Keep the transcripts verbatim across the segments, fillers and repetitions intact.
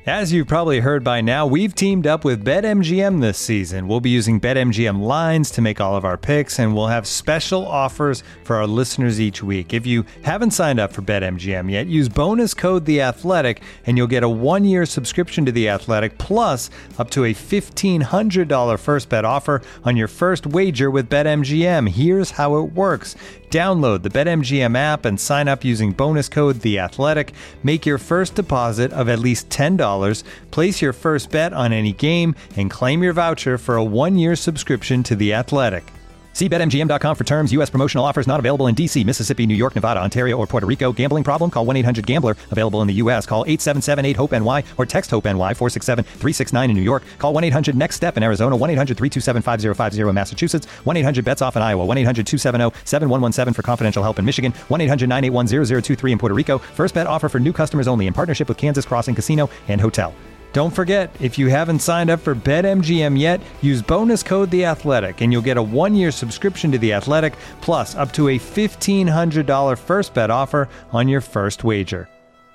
As you've probably heard by now, we've teamed up with BetMGM this season. We'll be using BetMGM lines to make all of our picks, and we'll have special offers for our listeners each week. If you haven't signed up for BetMGM yet, use bonus code The Athletic, and you'll get a one-year subscription to The Athletic, plus up to a fifteen hundred dollars first bet offer on your first wager with BetMGM. Here's how it works. Download the BetMGM app and sign up using bonus code The Athletic. Make your first deposit of at least ten dollars, place your first bet on any game, and claim your voucher for a one-year subscription to The Athletic. See Bet M G M dot com for terms. U S promotional offers not available in D C, Mississippi, New York, Nevada, Ontario, or Puerto Rico. Gambling problem? Call one eight hundred gambler. Available in the U S. Call eight seven seven eight hope N Y or text HOPE-NY four six seven three six nine in New York. Call one eight hundred next step in Arizona. one eight hundred three two seven five zero five zero in Massachusetts. one eight hundred bets off in Iowa. one eight hundred two seven zero seven one one seven for confidential help in Michigan. one eight hundred nine eight one zero zero two three in Puerto Rico. First bet offer for new customers only in partnership with Kansas Crossing Casino and Hotel. Don't forget, if you haven't signed up for BetMGM yet, use bonus code The Athletic, and you'll get a one-year subscription to The Athletic, plus up to a fifteen hundred dollars first bet offer on your first wager.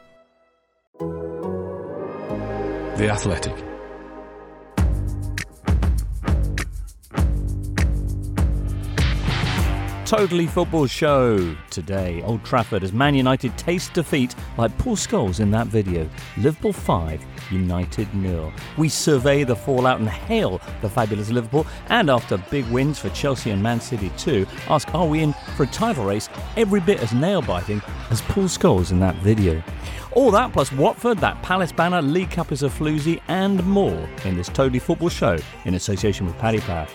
The Athletic. Totally Football Show today. Old Trafford as Man United taste defeat like Paul Scholes in that video. Liverpool five, United nil. We survey the fallout and hail the fabulous Liverpool, and after big wins for Chelsea and Man City too, ask are we in for a title race every bit as nail-biting as Paul Scholes in that video. All that plus Watford, that Palace banner, League Cup is a floozy, and more in this Totally Football Show in association with Paddy Power.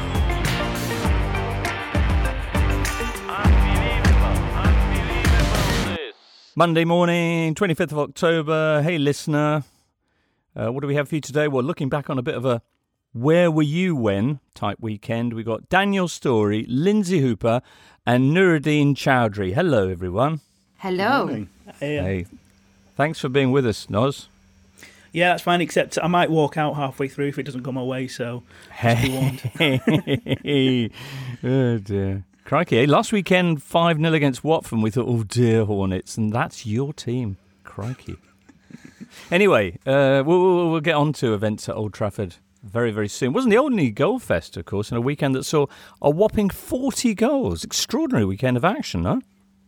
Monday morning, twenty-fifth of October. Hey, listener. Uh, what do we have for you today? Well, looking back on a bit of a where were you when type weekend, we got Daniel Story, Lindsay Hooper, and Nuruddin Chowdhury. Hello, everyone. Hello. Hey. hey. Thanks for being with us, Noz. Yeah, that's fine, except I might walk out halfway through if it doesn't come my way, so just be warned. Oh, dear. Crikey, eh? Last weekend, five nil against Watford, we thought, oh dear, Hornets, and that's your team. Crikey. Anyway, uh, we'll, we'll, we'll get on to events at Old Trafford very, very soon. It wasn't the only goal fest, of course, in a weekend that saw a whopping forty goals. Extraordinary weekend of action, huh?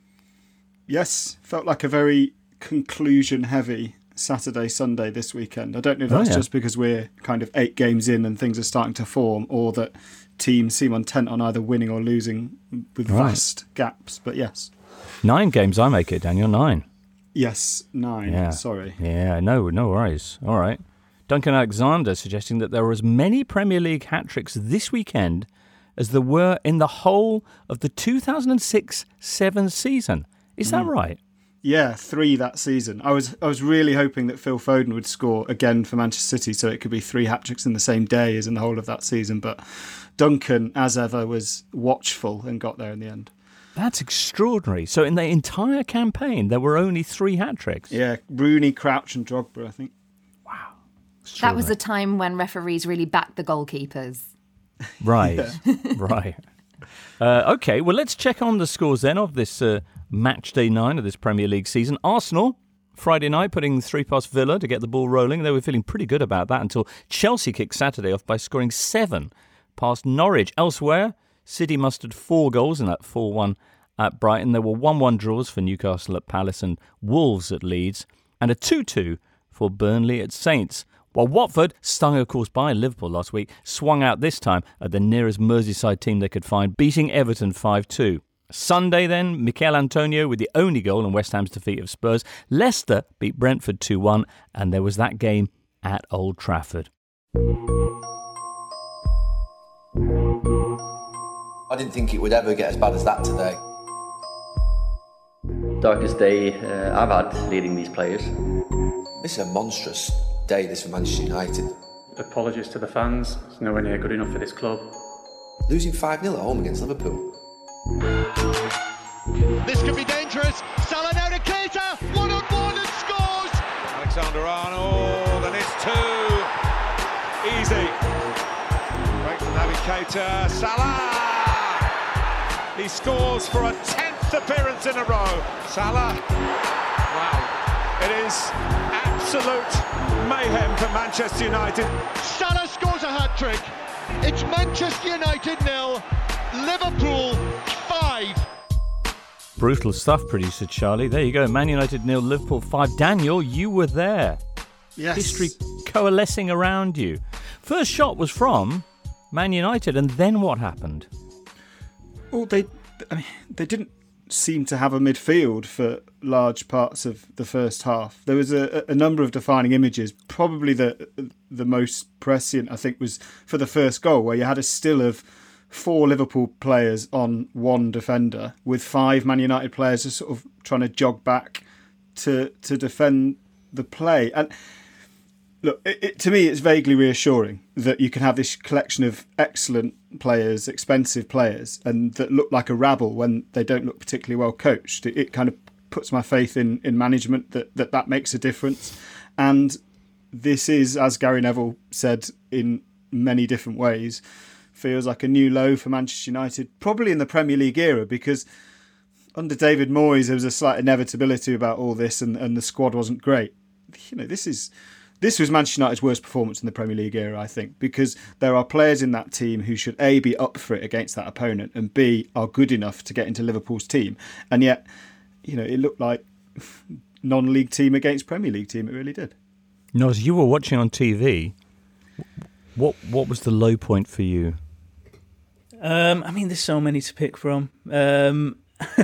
Yes, felt like a very conclusion-heavy Saturday, Sunday this weekend. I don't know if that's oh, yeah. just because we're kind of eight games in and things are starting to form, or that teams seem intent on either winning or losing with right. vast gaps, but yes. Nine games I make it, Daniel, nine. Yes, nine, yeah. sorry. Yeah, no, no worries. All right. Duncan Alexander suggesting that there were as many Premier League hat-tricks this weekend as there were in the whole of the two thousand six seven season. Is that mm. right? Yeah, three that season. I was I was really hoping that Phil Foden would score again for Manchester City, so it could be three hat-tricks in the same day as in the whole of that season. But Duncan, as ever, was watchful and got there in the end. That's extraordinary. So in the entire campaign, there were only three hat-tricks? Yeah, Rooney, Crouch and Drogba, I think. Wow. That was a time when referees really backed the goalkeepers. Right, right. Uh, OK, well, let's check on the scores then of this uh, match day nine of this Premier League season. Arsenal, Friday night, putting three past Villa to get the ball rolling. They were feeling pretty good about that until Chelsea kicked Saturday off by scoring seven past Norwich. Elsewhere, City mustered four goals in that four one at Brighton. There were one one draws for Newcastle at Palace and Wolves at Leeds, and a two two for Burnley at Saints. While Watford, stung of course by Liverpool last week, swung out this time at the nearest Merseyside team they could find, beating Everton five two. Sunday then, Mikel Antonio with the only goal in West Ham's defeat of Spurs. Leicester beat Brentford two one, and there was that game at Old Trafford. I didn't think it would ever get as bad as that today. Darkest day uh, I've had leading these players. This is a monstrous day, this for Manchester United. Apologies to the fans, it's nowhere near good enough for this club. Losing five nil at home against Liverpool. This could be dangerous. Salah now to Keita, one on one and scores! Alexander-Arnold, and it's two. Easy. Great from Naby Keita, Salah! He scores for a tenth appearance in a row. Salah, wow, it is absolute mayhem for Manchester United. Salah scores a hat-trick. It's Manchester United nil, Liverpool five. Brutal stuff, producer Charlie. There you go. Man United nil, Liverpool five. Daniel, you were there. Yes. History coalescing around you. First shot was from Man United, and then what happened? Well, they, I mean, they didn't seem to have a midfield for large parts of the first half. There was a, a number of defining images. Probably the the most prescient, I think, was for the first goal, where you had a still of four Liverpool players on one defender, with five Man United players just sort of trying to jog back to to defend the play. And look, it, it, to me, it's vaguely reassuring that you can have this collection of excellent players, expensive players, and that look like a rabble when they don't look particularly well coached. It, it kind of puts my faith in, in management that, that that makes a difference. And this is, as Gary Neville said in many different ways, feels like a new low for Manchester United, probably in the Premier League era, because under David Moyes there was a slight inevitability about all this, and, and the squad wasn't great. You know, this is this was Manchester United's worst performance in the Premier League era, I think, because there are players in that team who should A, be up for it against that opponent, and B, are good enough to get into Liverpool's team. And yet, you know, it looked like non-league team against Premier League team. It really did. No, as you were watching on T V, what what was the low point for you? Um, I mean, there's so many to pick from. Um,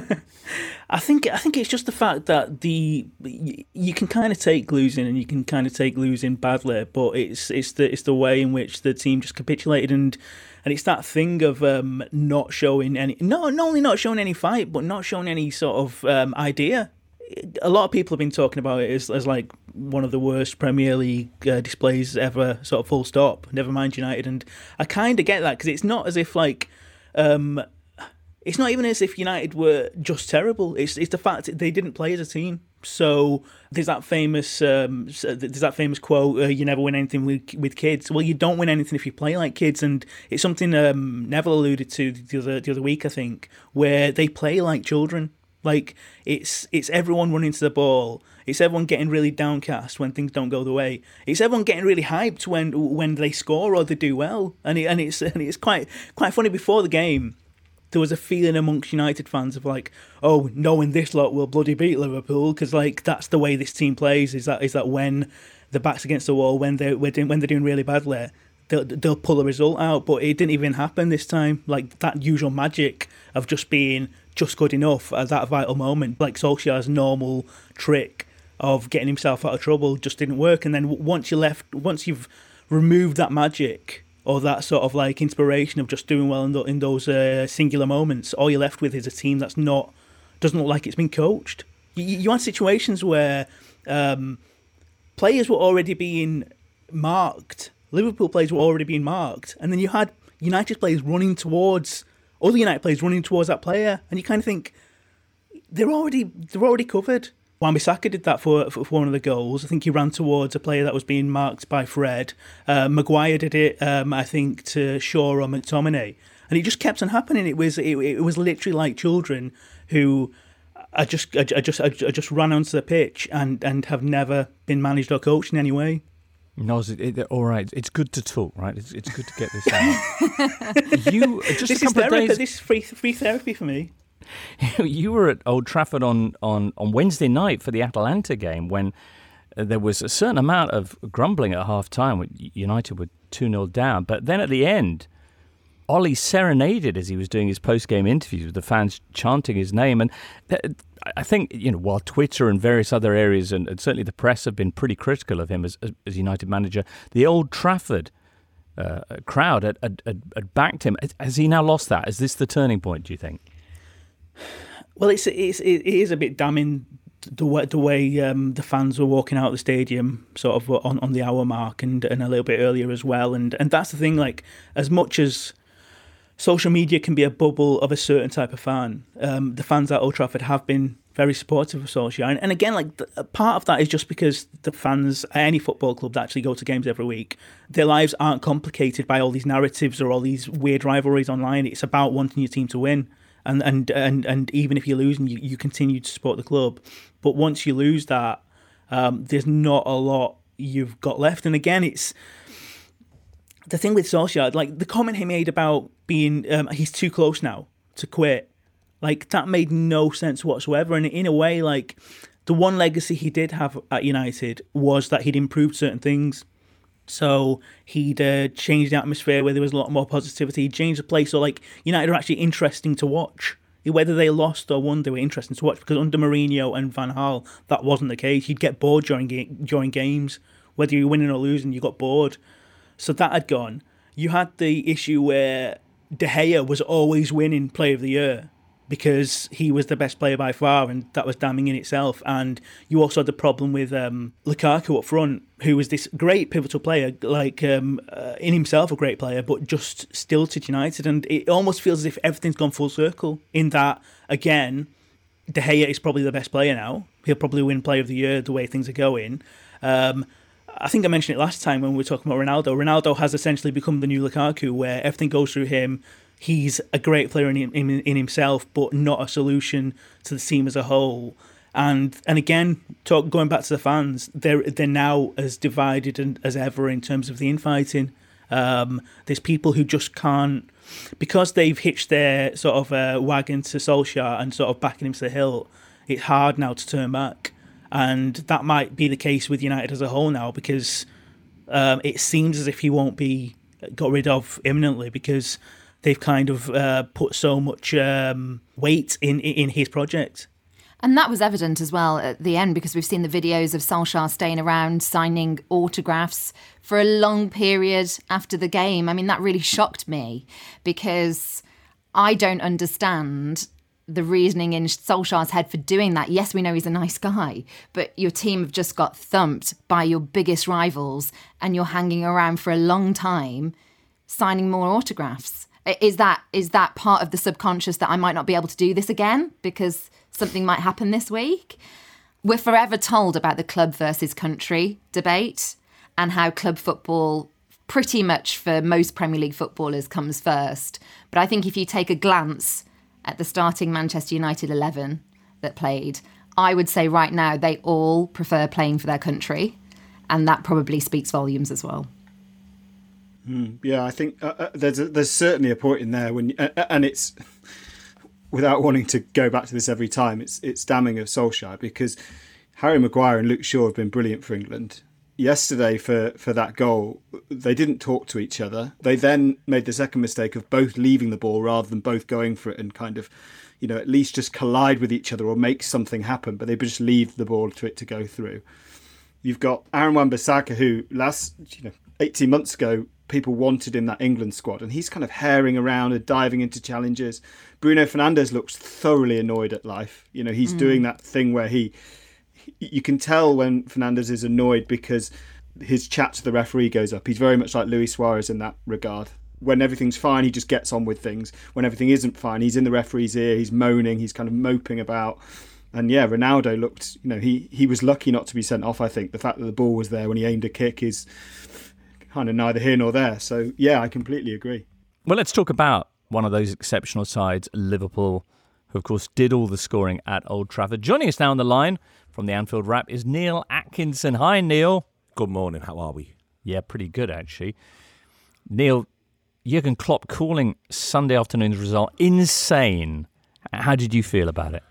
I think I think it's just the fact that the you can kind of take losing, and you can kind of take losing badly, but it's it's the it's the way in which the team just capitulated, and and it's that thing of um, not showing any not not only not showing any fight, but not showing any sort of um, idea. A lot of people have been talking about it as, as like one of the worst Premier League uh, displays ever, sort of full stop, never mind United. And I kind of get that, because it's not as if like, um, it's not even as if United were just terrible. It's it's the fact that they didn't play as a team. So there's that famous um, there's that famous quote, uh, you never win anything with, with kids. Well, you don't win anything if you play like kids. And it's something um, Neville alluded to the other, the other week, I think, where they play like children. Like, it's it's everyone running to the ball. It's everyone getting really downcast when things don't go the way. It's everyone getting really hyped when when they score or they do well. And it, and it's and it's quite quite funny. Before the game, there was a feeling amongst United fans of like, oh, knowing this lot will bloody beat Liverpool, because like that's the way this team plays. Is that is that when the back's against the wall, when they when they're doing really badly, they'll they'll pull a result out. But it didn't even happen this time. Like that usual magic of just being just good enough at that vital moment, like Solskjaer's normal trick of getting himself out of trouble, just didn't work. And then once you left, once you've removed that magic or that sort of like inspiration of just doing well in, the, in those uh, singular moments, all you're left with is a team that's not doesn't look like it's been coached. You, you had situations where um, players were already being marked. Liverpool players were already being marked, and then you had United players running towards. Other United players running towards that player, and you kind of think they're already they're already covered. Wan-Bissaka did that for, for one of the goals. I think he ran towards a player that was being marked by Fred. Uh, Maguire did it, um, I think, to Shaw or McTominay, and it just kept on happening. It was it, it was literally like children who I just I, I just I just ran onto the pitch and, and have never been managed or coached in any way. No, it, it, all right. It's good to talk, right? It's it's good to get this out. you just this a couple is therapy. of days. This is free free therapy for me. You were at Old Trafford on, on, on Wednesday night for the Atalanta game when uh, there was a certain amount of grumbling at half time. United were two nil down, but then at the end, Ollie serenaded as he was doing his post game interviews with the fans chanting his name. And th- I think, you know, while Twitter and various other areas and, and certainly the press have been pretty critical of him as, as, as United manager, the Old Trafford uh, crowd had, had, had backed him. Has he now lost that? Is this the turning point, do you think? Well, it's, it's it is a bit damning the way the way um, the fans were walking out of the stadium, sort of on, on the hour mark and, and a little bit earlier as well. And and that's the thing. Like, as much as social media can be a bubble of a certain type of fan, um, the fans at Old Trafford have been very supportive of Solskjaer. And, and again, like the, part of that is just because the fans at any football club that actually go to games every week, their lives aren't complicated by all these narratives or all these weird rivalries online. It's about wanting your team to win. And and, and, and even if you're losing, you, you continue to support the club. But once you lose that, um, there's not a lot you've got left. And again, it's the thing with Solskjaer, like the comment he made about being um, he's too close now to quit. Like that made no sense whatsoever. And in a way, like the one legacy he did have at United was that he'd improved certain things. So he'd uh, changed the atmosphere where there was a lot more positivity. He changed the place so like United are actually interesting to watch. Whether they lost or won, they were interesting to watch because under Mourinho and Van Gaal, that wasn't the case. You'd get bored during ga- during games. Whether you're winning or losing, you got bored. So that had gone. You had the issue where De Gea was always winning Player of the Year because he was the best player by far, and that was damning in itself. And you also had the problem with um, Lukaku up front, who was this great pivotal player, like um, uh, in himself a great player, but just still to United. And it almost feels as if everything's gone full circle in that, again, De Gea is probably the best player now. He'll probably win Player of the Year the way things are going. Um, I think I mentioned it last time when we were talking about Ronaldo. Ronaldo has essentially become the new Lukaku, where everything goes through him. He's a great player in, in in himself, but not a solution to the team as a whole. And and again, talk, going back to the fans, they're they're now as divided as ever in terms of the infighting. Um, there's people who just can't, because they've hitched their sort of uh, wagon to Solskjaer and sort of backing him to the hilt. It's hard now to turn back, and that might be the case with United as a whole now, because um, it seems as if he won't be got rid of imminently because they've kind of uh, put so much um, weight in in his project. And that was evident as well at the end, because we've seen the videos of Solskjaer staying around, signing autographs for a long period after the game. I mean, that really shocked me because I don't understand the reasoning in Solskjaer's head for doing that. Yes, we know he's a nice guy, but your team have just got thumped by your biggest rivals and you're hanging around for a long time signing more autographs. Is that is that part of the subconscious that I might not be able to do this again because something might happen this week? We're forever told about the club versus country debate and how club football, pretty much for most Premier League footballers, comes first. But I think if you take a glance at the starting Manchester United eleven that played, I would say right now they all prefer playing for their country, and that probably speaks volumes as well. Mm, yeah, I think uh, uh, there's a, there's certainly a point in there when, uh, and it's without wanting to go back to this every time, it's it's damning of Solskjaer because Harry Maguire and Luke Shaw have been brilliant for England. Yesterday, for for that goal, they didn't talk to each other. They then made the second mistake of both leaving the ball rather than both going for it and kind of, you know, at least just collide with each other or make something happen. But they just leave the ball to it to go through. You've got Aaron Wan-Bissaka, who last, you know, eighteen months ago, people wanted in that England squad, and he's kind of herring around and diving into challenges. Bruno Fernandes looks thoroughly annoyed at life. You know, he's mm. doing that thing where he, you can tell when Fernandes is annoyed because his chat to the referee goes up. He's very much like Luis Suarez in that regard. When everything's fine, he just gets on with things. When everything isn't fine, he's in the referee's ear, he's moaning, he's kind of moping about. And yeah, Ronaldo looked, you know, he, he was lucky not to be sent off, I think. The fact that the ball was there when he aimed a kick is kind of neither here nor there. So, yeah, I completely agree. Well, let's talk about one of those exceptional sides, Liverpool, who, of course, did all the scoring at Old Trafford. Joining us now on the line from the Anfield Wrap is Neil Atkinson. Hi, Neil. Good morning. How are we? Yeah, pretty good, actually. Neil, Jurgen Klopp calling Sunday afternoon's result insane. How did you feel about it?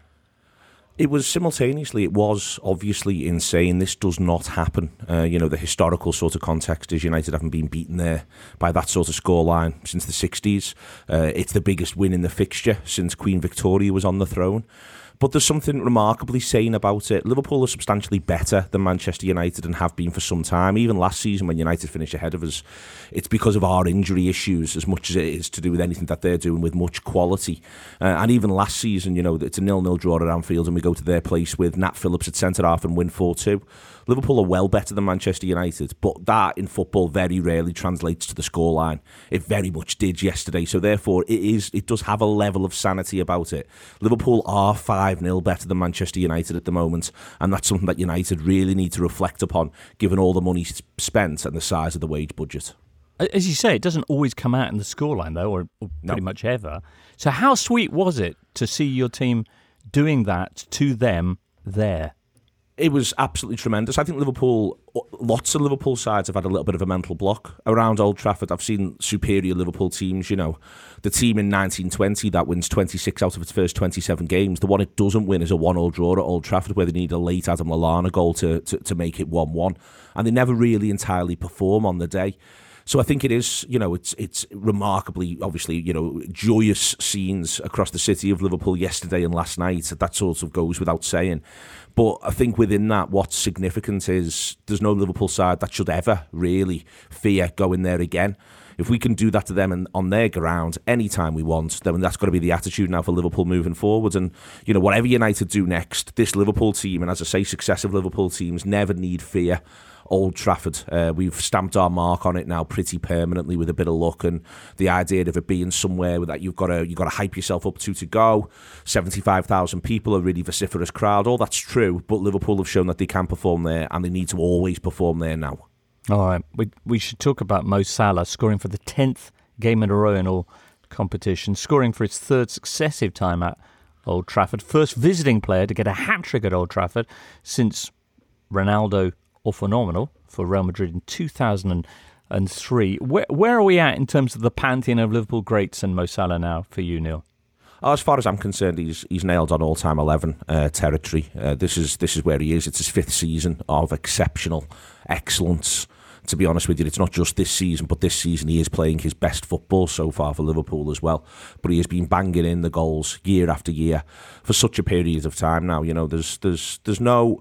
It was simultaneously, it was obviously insane. This does not happen. Uh, you know, the historical sort of context is United haven't been beaten there by that sort of scoreline since the sixties. Uh, it's the biggest win in the fixture since Queen Victoria was on the throne. But there's something remarkably sane about it. Liverpool are substantially better than Manchester United and have been for some time. Even last season when United finished ahead of us, it's because of our injury issues as much as it is to do with anything that they're doing with much quality. Uh, and even last season, you know, it's a nil-nil draw at Anfield and we go to their place with Nat Phillips at centre-half and win four two. Liverpool are well better than Manchester United, but that in football very rarely translates to the scoreline. It very much did yesterday, so therefore it is it does have a level of sanity about it. Liverpool are five nil better than Manchester United at the moment, and that's something that United really need to reflect upon, given all the money spent and the size of the wage budget. As you say, it doesn't always come out in the scoreline, though, or, or pretty no. much ever. So how sweet was it to see your team doing that to them there? It was absolutely tremendous. I think Liverpool, lots of Liverpool sides have had a little bit of a mental block around Old Trafford. I've seen superior Liverpool teams, you know. The team in nineteen twenty that wins twenty-six out of its first twenty-seven games. The one it doesn't win is a one-all draw at Old Trafford where they need a late Adam Lallana goal to, to, to make it one one. And they never really entirely perform on the day. So I think it is, you know, it's it's remarkably, obviously, you know, joyous scenes across the city of Liverpool yesterday and last night. That sort of goes without saying. But I think within that, what's significant is there's no Liverpool side that should ever really fear going there again. If we can do that to them and on their ground anytime we want, then that's got to be the attitude now for Liverpool moving forward. And, you know, whatever United do next, this Liverpool team, and as I say, successive Liverpool teams never need fear Old Trafford. Uh, we've stamped our mark on it now pretty permanently with a bit of luck, and the idea of it being somewhere that you've got to you've got to hype yourself up to to go. seventy-five thousand people, a really vociferous crowd. All that's true, but Liverpool have shown that they can perform there, and they need to always perform there now. All right, we we should talk about Mo Salah scoring for the tenth game in a row in all competitions, scoring for his third successive time at Old Trafford, first visiting player to get a hat-trick at Old Trafford since Ronaldo or phenomenal for Real Madrid in two thousand three. Where where are we at in terms of the pantheon of Liverpool greats and Mo Salah now for you, Neil? Oh, as far as I'm concerned, he's he's nailed on all-time eleven uh, territory. Uh, this is this is where he is. It's his fifth season of exceptional excellence. To be honest with you, it's not just this season, but this season he is playing his best football so far for Liverpool as well. But he has been banging in the goals year after year for such a period of time now. You know, there's there's there's no.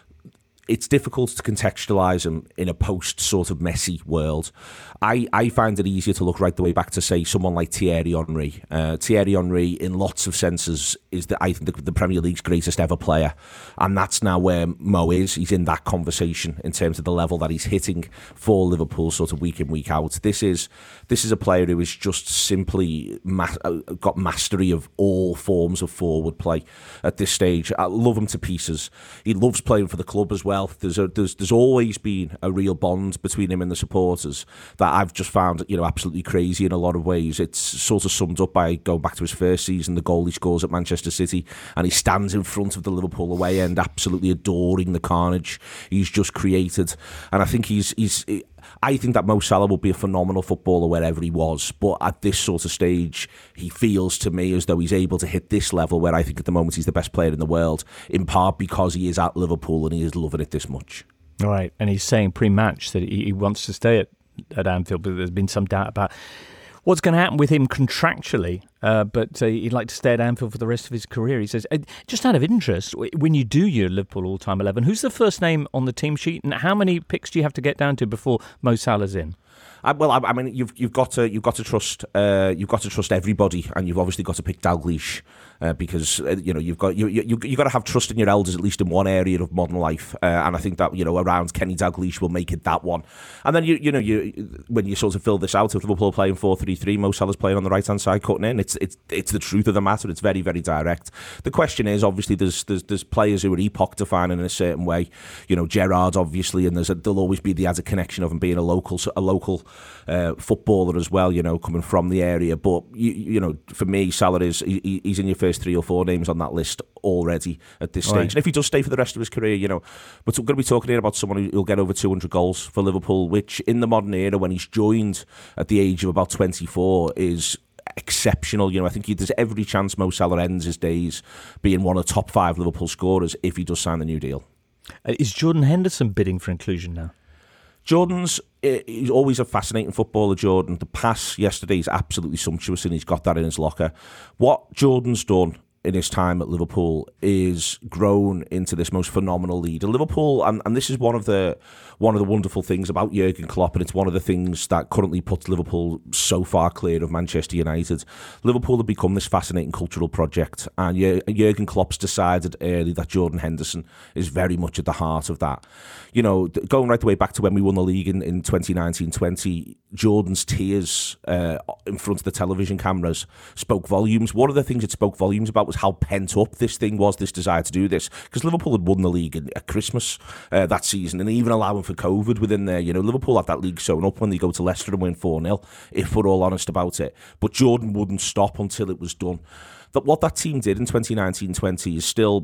It's difficult to contextualise him in a post sort of messy world. I, I find it easier to look right the way back to, say, someone like Thierry Henry. Uh, Thierry Henry, in lots of senses, is the, I think the, the Premier League's greatest ever player, and that's now where Mo is. He's in that conversation in terms of the level that he's hitting for Liverpool, sort of week in, week out. This is this is a player who has just simply ma- got mastery of all forms of forward play at this stage. I love him to pieces. He loves playing for the club as well. There's a, there's there's always been a real bond between him and the supporters that I've just found, you know, absolutely crazy in a lot of ways. It's sort of summed up by going back to his first season, the goal he scores at Manchester City, and he stands in front of the Liverpool away end, absolutely adoring the carnage he's just created. And I think he's he's. I think that Mo Salah will be a phenomenal footballer wherever he was, but at this sort of stage, he feels to me as though he's able to hit this level where I think at the moment he's the best player in the world, in part because he is at Liverpool and he is loving it this much. All right, and he's saying pre-match that he, he wants to stay at, at Anfield, but there's been some doubt about what's going to happen with him contractually, uh, but uh, he'd like to stay at Anfield for the rest of his career. He says, uh, just out of interest, when you do your Liverpool all-time eleven, who's the first name on the team sheet, and how many picks do you have to get down to before Mo Salah's in? I, well, I, I mean, you've you've got to you've got to trust uh, you've got to trust everybody, and you've obviously got to pick Dalglish uh, because uh, you know you've got you you you got to have trust in your elders at least in one area of modern life, uh, and I think that you know around Kenny Dalglish will make it that one. And then you you know you when you sort of fill this out, if Liverpool are playing four three three, Mo Salah's playing on the right hand side cutting in. It's it's it's the truth of the matter. It's very very direct. The question is obviously there's there's there's players who are epoch defining in a certain way. You know Gerrard obviously, and there's a, there'll always be the added connection of him being a local a local. Uh, footballer as well, you know, coming from the area. But you, you know, for me, Salah is he, he's in your first three or four names on that list already at this stage. Right. And if he does stay for the rest of his career, you know, but we're going to be talking here about someone who'll get over two hundred goals for Liverpool, which in the modern era, when he's joined at the age of about twenty-four, is exceptional. You know, I think he, there's every chance Mo Salah ends his days being one of the top five Liverpool scorers if he does sign the new deal. Uh, is Jordan Henderson bidding for inclusion now? Jordan's he's always a fascinating footballer, Jordan. The pass yesterday is absolutely sumptuous and he's got that in his locker. What Jordan's done in his time at Liverpool is grown into this most phenomenal leader. Liverpool, and, and this is one of the one of the wonderful things about Jurgen Klopp, and it's one of the things that currently puts Liverpool so far clear of Manchester United. Liverpool have become this fascinating cultural project, and Jurgen Klopp's decided early that Jordan Henderson is very much at the heart of that. You know, going right the way back to when we won the league in, in twenty nineteen twenty, Jordan's tears uh, in front of the television cameras spoke volumes. One of the things it spoke volumes about was how pent up this thing was, this desire to do this, because Liverpool had won the league at Christmas uh, that season, and even allowing for COVID within there. You know, Liverpool had that league sewn up when they go to Leicester and win four nil, if we're all honest about it. But Jordan wouldn't stop until it was done. That what that team did in twenty nineteen twenty is still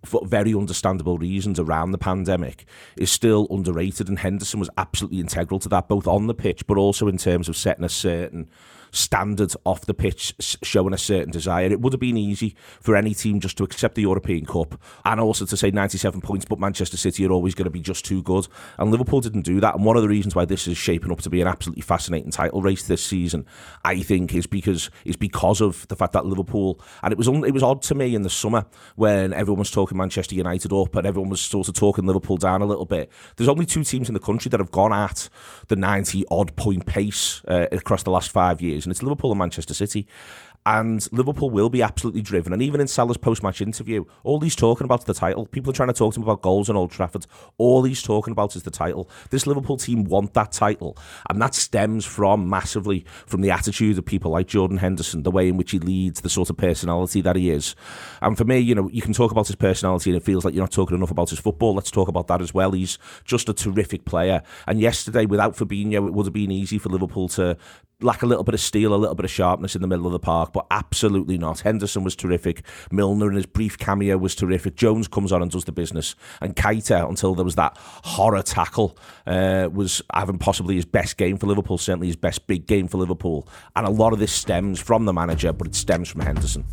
for very understandable reasons around the pandemic, is still underrated, and Henderson was absolutely integral to that, both on the pitch but also in terms of setting a certain standard off the pitch, showing a certain desire. It would have been easy for any team just to accept the European Cup and also to say ninety-seven points, but Manchester City are always going to be just too good. And Liverpool didn't do that. And one of the reasons why this is shaping up to be an absolutely fascinating title race this season, I think, is because is because of the fact that Liverpool, and it was un, it was odd to me in the summer when everyone was talking Manchester United up and everyone was sort of talking Liverpool down a little bit. There's only two teams in the country that have gone at the ninety odd point pace uh, across the last five years. And it's Liverpool and Manchester City. And Liverpool will be absolutely driven. And even in Salah's post-match interview, all he's talking about is the title. People are trying to talk to him about goals in Old Trafford. All he's talking about is the title. This Liverpool team want that title. And that stems from, massively, from the attitude of people like Jordan Henderson, the way in which he leads, the sort of personality that he is. And for me, you know, you can talk about his personality and it feels like you're not talking enough about his football. Let's talk about that as well. He's just a terrific player. And yesterday, without Fabinho, it would have been easy for Liverpool to lack a little bit of steel, a little bit of sharpness in the middle of the park, but absolutely not. Henderson was terrific. Milner in his brief cameo was terrific. Jones comes on and does the business. And Keita, until there was that horror tackle, uh, was having possibly his best game for Liverpool, certainly his best big game for Liverpool. And a lot of this stems from the manager, but it stems from Henderson.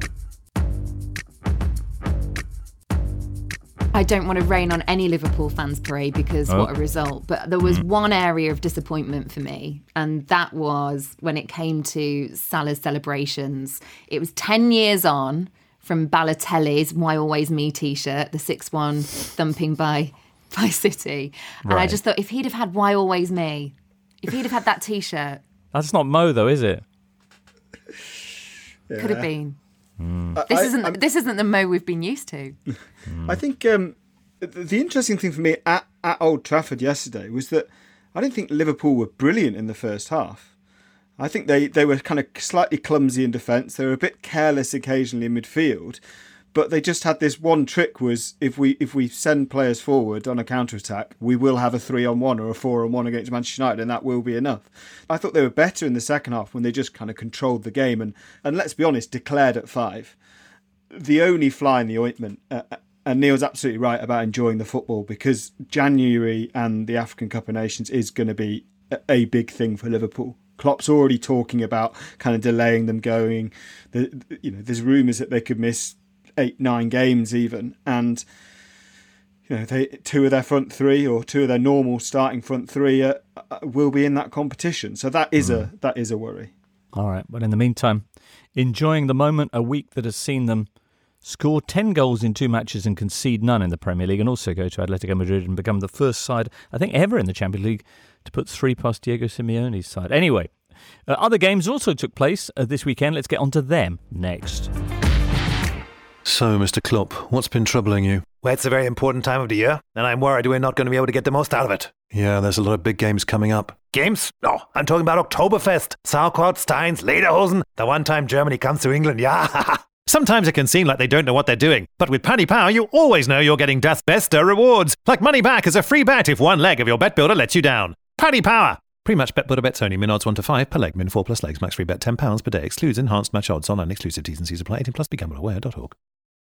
I don't want to rain on any Liverpool fans' parade because oh. what a result. But there was mm. one area of disappointment for me, and that was when it came to Salah's celebrations. It was ten years on from Balotelli's Why Always Me t-shirt, the six one thumping by, by City. And right. I just thought, if he'd have had Why Always Me, if he'd have had that t-shirt... That's not Mo, though, is it? Yeah. Could have been. Mm. This I, isn't I'm, this isn't the Mo we've been used to. Mm. I think um, the interesting thing for me at, at Old Trafford yesterday was that I didn't think Liverpool were brilliant in the first half. I think they, they were kind of slightly clumsy in defence. They were a bit careless occasionally in midfield, but they just had this one trick: was if we if we send players forward on a counter attack, we will have a three on one or a four on one against Manchester United, and that will be enough. I thought they were better in the second half when they just kind of controlled the game and and let's be honest, declared at five. The only fly in the ointment, uh, and Neil's absolutely right about enjoying the football, because January and the African Cup of Nations is going to be a, a big thing for Liverpool. Klopp's already talking about kind of delaying them going. The, you know, there's rumours that they could miss eight, nine games even, and you know, they two of their front three or two of their normal starting front three uh, will be in that competition. So that is mm. a that is a worry. All right, but in the meantime, enjoying the moment, a week that has seen them score ten goals in two matches and concede none in the Premier League, and also go to Atletico Madrid and become the first side, I think, ever in the Champions League to put three past Diego Simeone's side. Anyway, uh, other games also took place uh, this weekend. Let's get on to them next. So, Mister Klopp, what's been troubling you? Well, it's a very important time of the year, and I'm worried we're not going to be able to get the most out of it. Yeah, there's a lot of big games coming up. Games? No, I'm talking about Oktoberfest, Sauerkraut, Steins, Lederhosen, the one time Germany comes to England, yeah. Sometimes it can seem like they don't know what they're doing, but with Paddy Power, you always know you're getting Das Beste rewards, like money back as a free bet if one leg of your bet builder lets you down. Paddy Power! Pre-match bet builder bets only, min odds one to five per leg, min four plus legs, max free bet ten pounds per day, excludes enhanced match odds, online exclusive T's and C's apply, eighteen plus, be gamble aware dot org.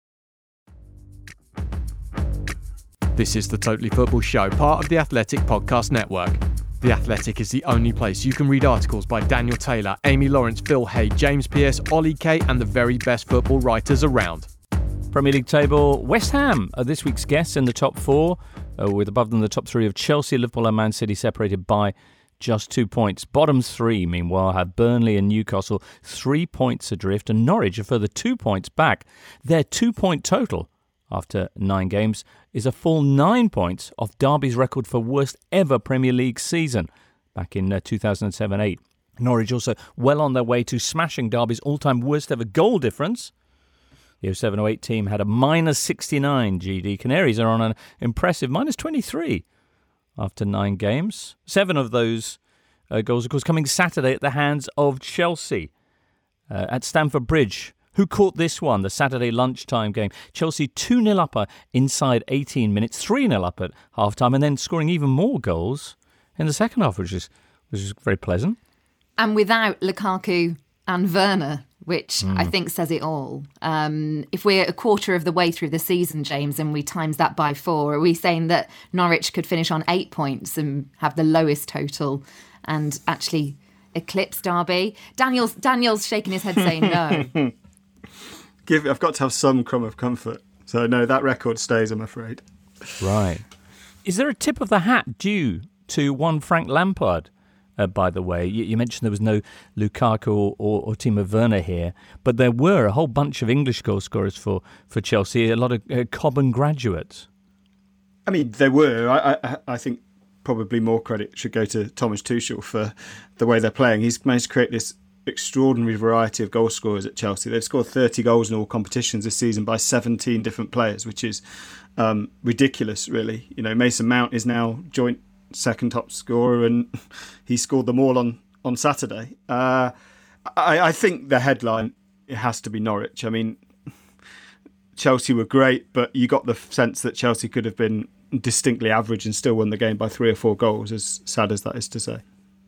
This is the Totally Football Show, part of the Athletic Podcast Network. The Athletic is the only place you can read articles by Daniel Taylor, Amy Lawrence, Phil Hay, James Pearce, Ollie Kay, and the very best football writers around. Premier League table, West Ham are this week's guests in the top four, uh, with above them the top three of Chelsea, Liverpool and Man City separated by just two points. Bottom three, meanwhile, have Burnley and Newcastle three points adrift, and Norwich a further two points back. Their two-point total after nine games is a full nine points off Derby's record for worst ever Premier League season back in uh, two thousand seven eight. Norwich also well on their way to smashing Derby's all-time worst ever goal difference. The oh seven oh eight team had a minus sixty-nine G D. Canaries are on an impressive minus twenty-three after nine games. Seven of those uh, goals, of course, coming Saturday at the hands of Chelsea uh, at Stamford Bridge. Who caught this one, the Saturday lunchtime game? Chelsea two nil up inside eighteen minutes, three nil up at half-time, and then scoring even more goals in the second half, which is which is very pleasant. And without Lukaku and Werner, which Mm. I think says it all. Um, if we're a quarter of the way through the season, James, and we times that by four, are we saying that Norwich could finish on eight points and have the lowest total and actually eclipse Derby? Daniel's Daniel's shaking his head saying no. Give, I've got to have some crumb of comfort. So no, that record stays, I'm afraid. Right. Is there a tip of the hat due to one Frank Lampard? Uh, by the way, you, you mentioned there was no Lukaku or, or, or Timo Werner here, but there were a whole bunch of English goal scorers for, for Chelsea, a lot of uh, Cobham graduates. I mean, there were. I, I, I think probably more credit should go to Thomas Tuchel for the way they're playing. He's managed to create this extraordinary variety of goal scorers at Chelsea. They've scored thirty goals in all competitions this season by seventeen different players, which is um, ridiculous, really. You know, Mason Mount is now joint second top scorer, and he scored them all on on Saturday. Uh, I, I think the headline, it has to be Norwich. I mean, Chelsea were great, but you got the sense that Chelsea could have been distinctly average and still won the game by three or four goals, as sad as that is to say.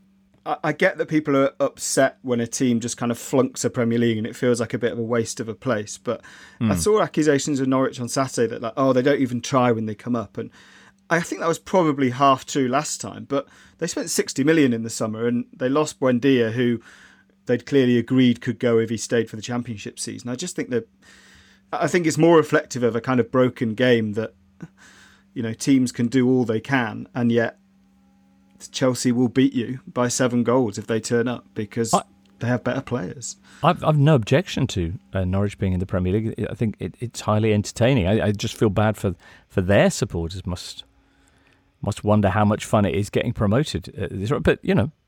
I, I get that people are upset when a team just kind of flunks a Premier League and it feels like a bit of a waste of a place, but mm. I saw accusations of Norwich on Saturday that, like, oh, they don't even try when they come up, and I think that was probably half true last time, but they spent sixty million in the summer and they lost Buendia, who they'd clearly agreed could go if he stayed for the Championship season. I just think that I think it's more reflective of a kind of broken game that, you know, teams can do all they can, and yet Chelsea will beat you by seven goals if they turn up because I, they have better players. I've I've no objection to uh, Norwich being in the Premier League. I think it, it's highly entertaining. I, I just feel bad for for their supporters. Must must wonder how much fun it is getting promoted. Uh, but you know,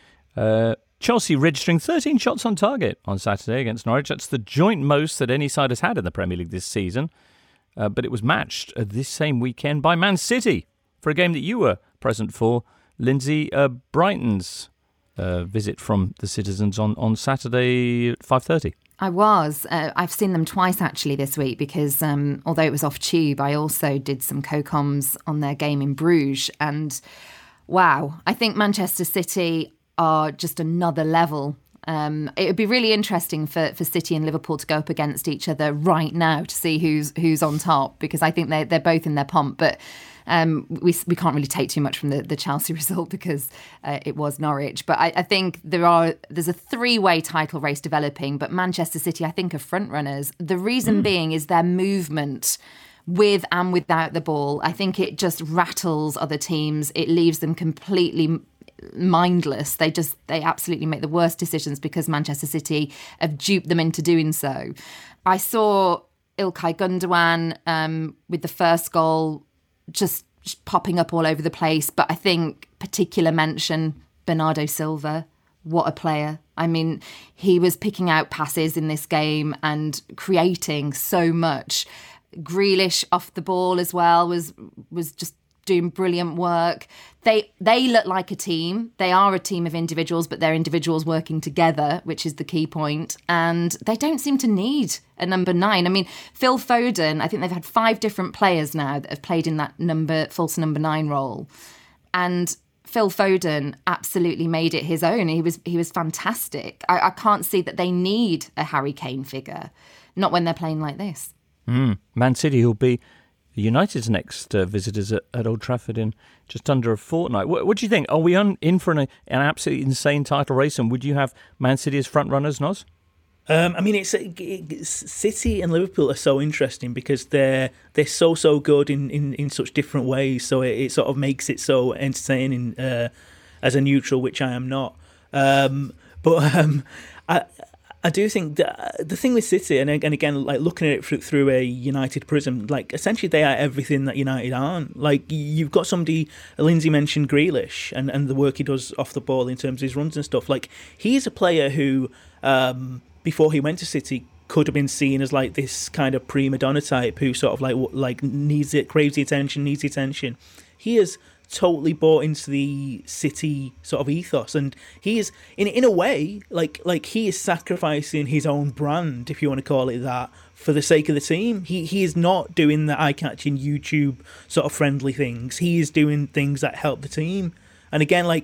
uh, Chelsea registering thirteen shots on target on Saturday against Norwich. That's the joint most that any side has had in the Premier League this season. Uh, but it was matched uh, this same weekend by Man City for a game that you were present for, Lindsay. Uh, Brighton's uh, visit from the Citizens on, on Saturday at five thirty. I was. Uh, I've seen them twice actually this week because um, although it was off tube, I also did some co-coms on their game in Bruges. And wow, I think Manchester City are just another level. Um, it would be really interesting for, for City and Liverpool to go up against each other right now to see who's who's on top, because I think they're, they're both in their pomp. But um, we we can't really take too much from the, the Chelsea result because uh, it was Norwich. But I, I think there are there's a three-way title race developing, but Manchester City, I think, are front runners. The reason mm. being is their movement with and without the ball. I think it just rattles other teams. It leaves them completely mindless. They just they absolutely make the worst decisions because Manchester City have duped them into doing so. I saw Ilkay Gundogan um, with the first goal just, just popping up all over the place, but I think particular mention Bernardo Silva. What a player. I mean, he was picking out passes in this game and creating so much. Grealish off the ball as well was was just doing brilliant work. They they look like a team. They are a team of individuals, but they're individuals working together, which is the key point. And they don't seem to need a number nine. I mean, Phil Foden, I think they've had five different players now that have played in that number false number nine role. And Phil Foden absolutely made it his own. He was he was fantastic. I, I can't see that they need a Harry Kane figure, not when they're playing like this. Mm. Man City will be United's next uh, visitors at, at Old Trafford in just under a fortnight. What, what do you think? Are we on, in for an, an absolutely insane title race? And would you have Man City as front runners, Noz? Um, I mean, it's, it's City and Liverpool are so interesting because they're they're so so good in, in, in such different ways. So it, it sort of makes it so entertaining uh, as a neutral, which I am not. Um, but um, I. I do think that the thing with City, and, and again, like looking at it through, through a United prism, like essentially they are everything that United aren't. Like you've got somebody, Lindsay mentioned Grealish and, and the work he does off the ball in terms of his runs and stuff. Like he's a player who, um, before he went to City, could have been seen as like this kind of prima donna type who sort of like like needs it, craves the attention, needs the attention. He is totally bought into the City sort of ethos, and he is in in a way like like he is sacrificing his own brand, if you want to call it that, for the sake of the team. He he is not doing the eye-catching YouTube sort of friendly things. He is doing things that help the team. And again, like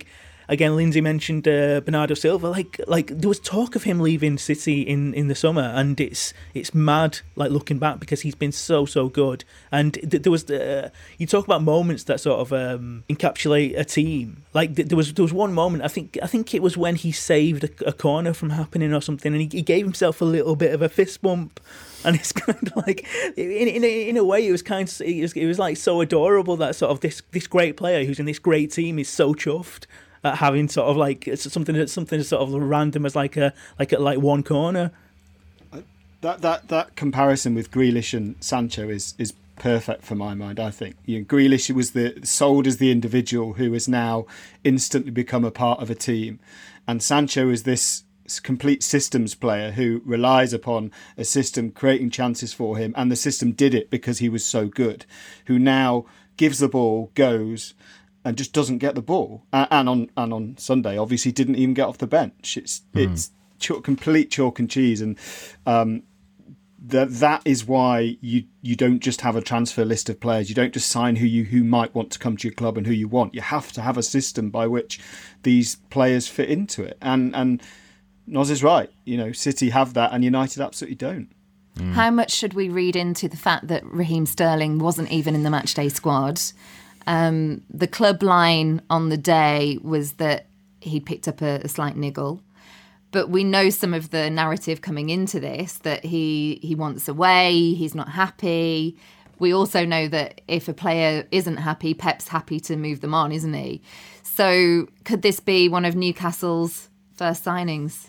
again, Lindsay mentioned uh, Bernardo Silva. Like, like there was talk of him leaving City in, in the summer, and it's it's mad. Like looking back, because he's been so so good. And th- there was the, uh, you talk about moments that sort of um, encapsulate a team. Like th- there was there was one moment. I think I think it was when he saved a, a corner from happening or something, and he, he gave himself a little bit of a fist bump. And it's kind of like, in in a, in a way, it was kind of it was, it was like so adorable that sort of this this great player who's in this great team is so chuffed at having sort of like something that's something as sort of random as like a like a, like one corner. That that that comparison with Grealish and Sancho is is perfect for my mind. I think you know, Grealish was the sold as the individual who has now instantly become a part of a team, and Sancho is this complete systems player who relies upon a system creating chances for him, and the system did it because he was so good, who now gives the ball, goes and just doesn't get the ball, and on and on Sunday obviously didn't even get off the bench. It's mm. it's ch- complete chalk and cheese, and um that that is why you you don't just have a transfer list of players. You don't just sign who you who might want to come to your club and who you want. You have to have a system by which these players fit into it, and and Noz is right. You know, City have that and United absolutely don't. Mm. How much should we read into the fact that Raheem Sterling wasn't even in the matchday squad? Um, the club line on the day was that he picked up a, a slight niggle. But we know some of the narrative coming into this, that he, he wants away, he's not happy. We also know that if a player isn't happy, Pep's happy to move them on, isn't he? So could this be one of Newcastle's first signings?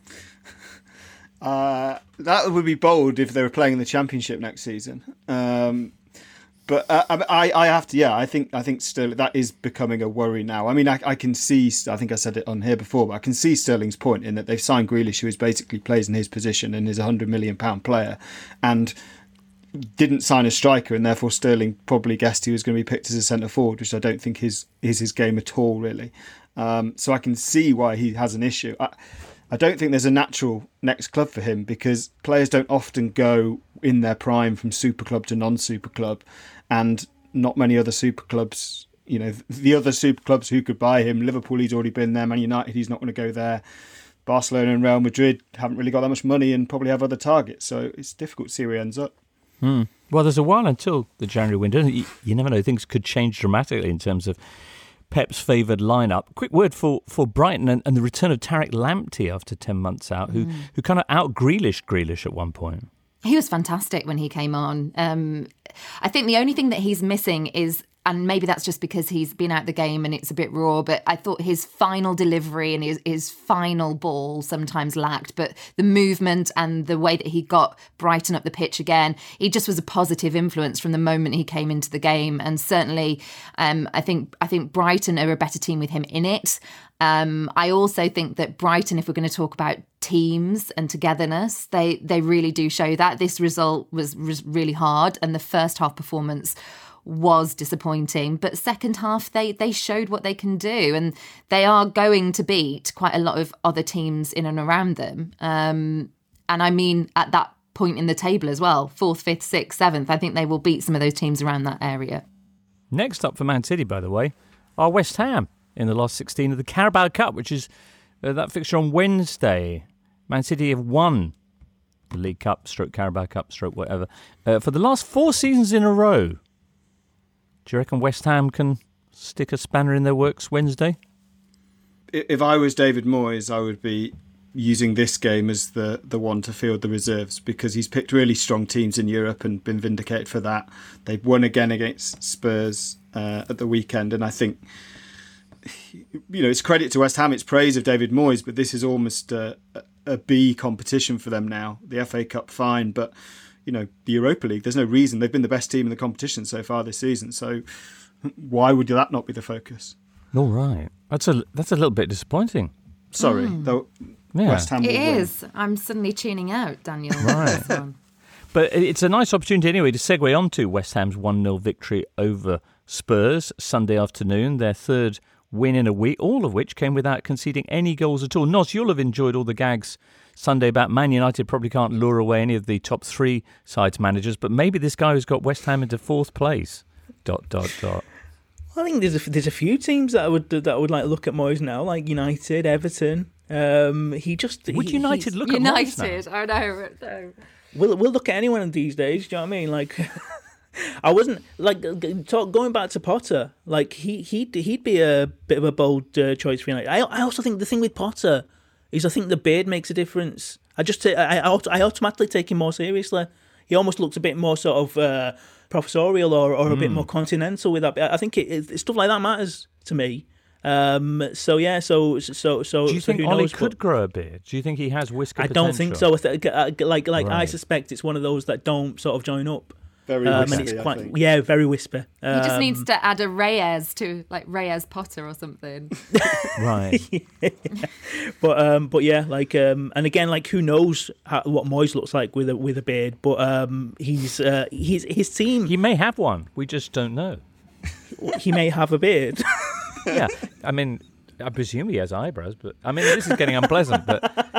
Uh, that would be bold if they were playing in the Championship next season. Um, but uh, I, I have to, yeah, I think I think Sterling, that is becoming a worry now. I mean, I, I can see, I think I said it on here before, but I can see Sterling's point in that they've signed Grealish, who is basically plays in his position and is a hundred million pound player, and didn't sign a striker, and therefore Sterling probably guessed he was going to be picked as a centre forward, which I don't think is is his game at all, really. Um, so I can see why he has an issue. I, I don't think there's a natural next club for him, because players don't often go in their prime from super club to non-super club, and not many other super clubs, you know, the other super clubs who could buy him, Liverpool, he's already been there, Man United, he's not going to go there. Barcelona and Real Madrid haven't really got that much money and probably have other targets, so it's difficult to see where he ends up. Hmm. Well, there's a while until the January window. You, you never know, things could change dramatically in terms of Pep's favoured lineup. Quick word for, for Brighton and, and the return of Tariq Lamptey after ten months out, who, mm. who kind of out-Grealish Grealish at one point. He was fantastic when he came on. Um, I think the only thing that he's missing is, and maybe that's just because he's been out the game and it's a bit raw, but I thought his final delivery and his, his final ball sometimes lacked. But the movement and the way that he got Brighton up the pitch again, he just was a positive influence from the moment he came into the game. And certainly, um, I think I think Brighton are a better team with him in it. Um, I also think that Brighton, if we're going to talk about teams and togetherness, they they really do show that. This result was, was really hard, and the first half performance was disappointing, but second half they they showed what they can do, and they are going to beat quite a lot of other teams in and around them. Um, and I mean at that point in the table as well, fourth, fifth, sixth, seventh. I think they will beat some of those teams around that area. Next up for Man City, by the way, are West Ham in the last sixteen of the Carabao Cup, which is uh, that fixture on Wednesday. Man City have won the League Cup, stroke Carabao Cup, stroke whatever, uh, for the last four seasons in a row. Do you reckon West Ham can stick a spanner in their works Wednesday? If I was David Moyes, I would be using this game as the, the one to field the reserves, because he's picked really strong teams in Europe and been vindicated for that. They've won again against Spurs uh, at the weekend, and I think, you know, it's credit to West Ham, it's praise of David Moyes, but this is almost a, a B competition for them now. The F A Cup, fine, but you know, the Europa League, there's no reason. They've been the best team in the competition so far this season. So why would that not be the focus? All right. That's a that's a little bit disappointing. Sorry, mm. though. Yeah. West Ham will It win. is. I'm suddenly tuning out, Daniel. Right. But it's a nice opportunity anyway to segue on to West Ham's one nil victory over Spurs Sunday afternoon, their third win in a week, all of which came without conceding any goals at all. Nos, you'll have enjoyed all the gags Sunday about Man United probably can't lure away any of the top three sides managers, but maybe this guy who's got West Ham into fourth place. Dot, dot, dot. I think there's a, there's a few teams that I would that would like look at Moyes now, like United, Everton. Um, he just would he, United look United, at Moyes now? United, I know. No. We'll we'll look at anyone these days. Do you know what I mean? Like, I wasn't like talk, going back to Potter. Like he he he'd be a bit of a bold uh, choice for United. I I also think the thing with Potter is I think the beard makes a difference. I just t- I I, I automatically take him more seriously. He almost looks a bit more sort of uh, professorial or, or a mm. bit more continental with that. I think it, it, stuff like that matters to me. Um, so yeah, so so so. Do you so think who Ollie knows could what... grow a beard? Do you think he has whisker I potential? don't think so. Like like right. I suspect it's one of those that don't sort of join up. Very um, wispy, and it's quite, I think. yeah, very whisper. Um, he just needs Um, to add a Reyes to like Reyes Potter or something. Right. yeah. But um, but yeah, like um, and again, like who knows how, what Moyes looks like with a with a beard? But um, he's uh, he's his team. He may have one. We just don't know. He may have a beard. Yeah, I mean, I presume he has eyebrows, but I mean, this is getting unpleasant. But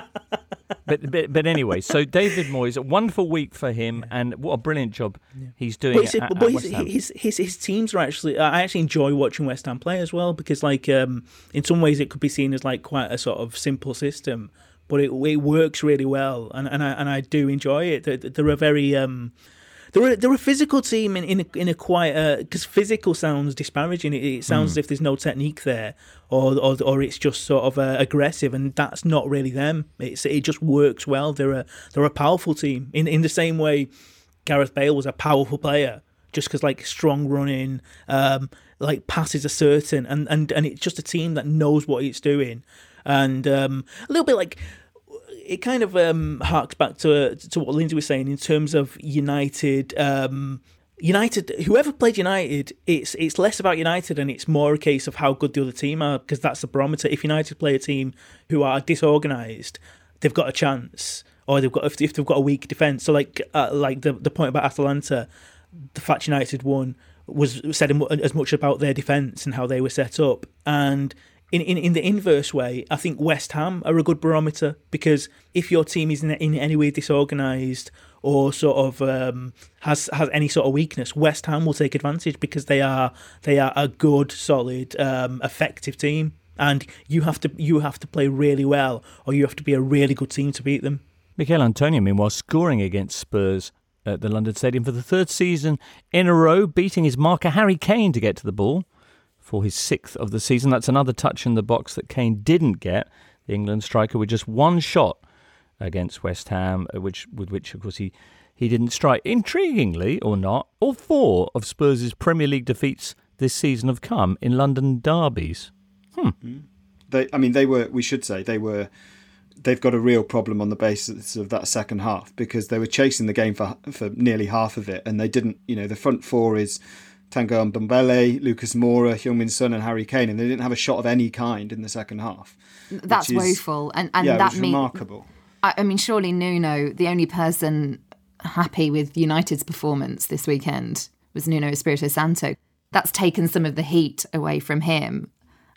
but but, but anyway, so David Moyes, a wonderful week for him, yeah. and what a brilliant job yeah. he's doing. But, at, but at his, West Ham. his his his teams are actually. I actually enjoy watching West Ham play as well because, like, um, in some ways, it could be seen as like quite a sort of simple system, but it it works really well, and and I and I do enjoy it. They're, they're a very um. They're a, they're a physical team in, in a, in a quite because physical sounds disparaging. It, it sounds mm. as if there's no technique there, or or, or it's just sort of uh, aggressive, and that's not really them. It's it just works well. They're a they're a powerful team in in the same way Gareth Bale was a powerful player, just because like strong running, um, like passes are certain, and, and and it's just a team that knows what it's doing, and um, a little bit like. It kind of um, harks back to to what Lindsay was saying in terms of United. Um, United, whoever played United, it's it's less about United and it's more a case of how good the other team are, because that's the barometer. If United play a team who are disorganised, they've got a chance, or they've got if, if they've got a weak defence. So like uh, like the the point about Atalanta, the fact United won was said as much about their defence and how they were set up. And In, in in the inverse way, I think West Ham are a good barometer, because if your team is in, in any way disorganised or sort of um, has has any sort of weakness, West Ham will take advantage because they are they are a good, solid, um, effective team, and you have to you have to play really well, or you have to be a really good team to beat them. Mikel Antonio, meanwhile, scoring against Spurs at the London Stadium for the third season in a row, beating his marker Harry Kane to get to the ball. For his sixth of the season. That's another touch in the box that Kane didn't get. The England striker with just one shot against West Ham, which with which, of course, he, he didn't strike. Intriguingly, or not, all four of Spurs' Premier League defeats this season have come in London derbies. Hmm. They, I mean, they were. We should say they were. They've got a real problem on the basis of that second half, because they were chasing the game for for nearly half of it, and they didn't. You know, the front four is Tanguy Ndombele, Lucas Moura, Heung-min Son and Harry Kane, and they didn't have a shot of any kind in the second half. That's is, woeful. And, and yeah, that it was mean, remarkable. I, I mean, surely Nuno, the only person happy with United's performance this weekend was Nuno Espirito Santo. That's taken some of the heat away from him.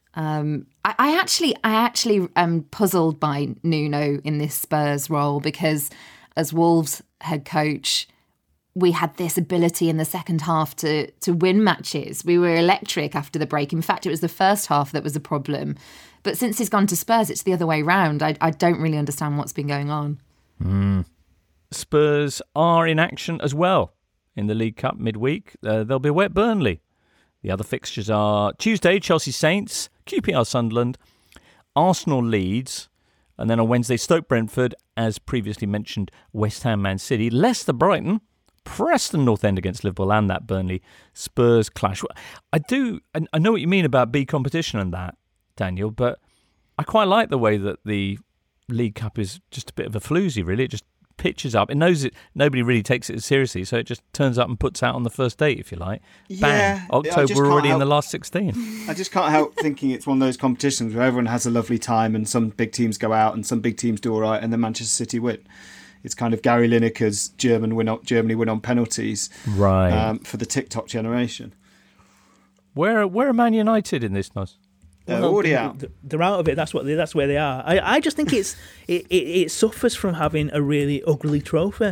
Um, I, I actually I actually am puzzled by Nuno in this Spurs role, because as Wolves head coach, we had this ability in the second half to to win matches. We were electric after the break. In fact, it was the first half that was a problem. But since he's gone to Spurs, it's the other way round. I, I don't really understand what's been going on. Mm. Spurs are in action as well in the League Cup midweek. Uh, they'll be away at Burnley. The other fixtures are Tuesday, Chelsea Saints, Q P R Sunderland, Arsenal Leeds, and then on Wednesday, Stoke Brentford, as previously mentioned, West Ham Man City, Leicester Brighton, Preston North End against Liverpool, and that Burnley Spurs clash. I do, I know what you mean about B competition and that, Daniel, but I quite like the way that the League Cup is just a bit of a floozy, really. It just pitches up. It knows it. Nobody really takes it seriously, so it just turns up and puts out on the first date, if you like. Yeah, Bang! October, we're already help, in the last sixteen. I just can't help thinking it's one of those competitions where everyone has a lovely time and some big teams go out and some big teams do all right and then Manchester City win. It's kind of Gary Lineker's German win on, Germany win on penalties, right? Um, for the TikTok generation. Where where are Man United in this, Nos? They're well, already they, out. They're out of it. That's what. They, that's where they are. I, I just think it's it, it, it suffers from having a really ugly trophy.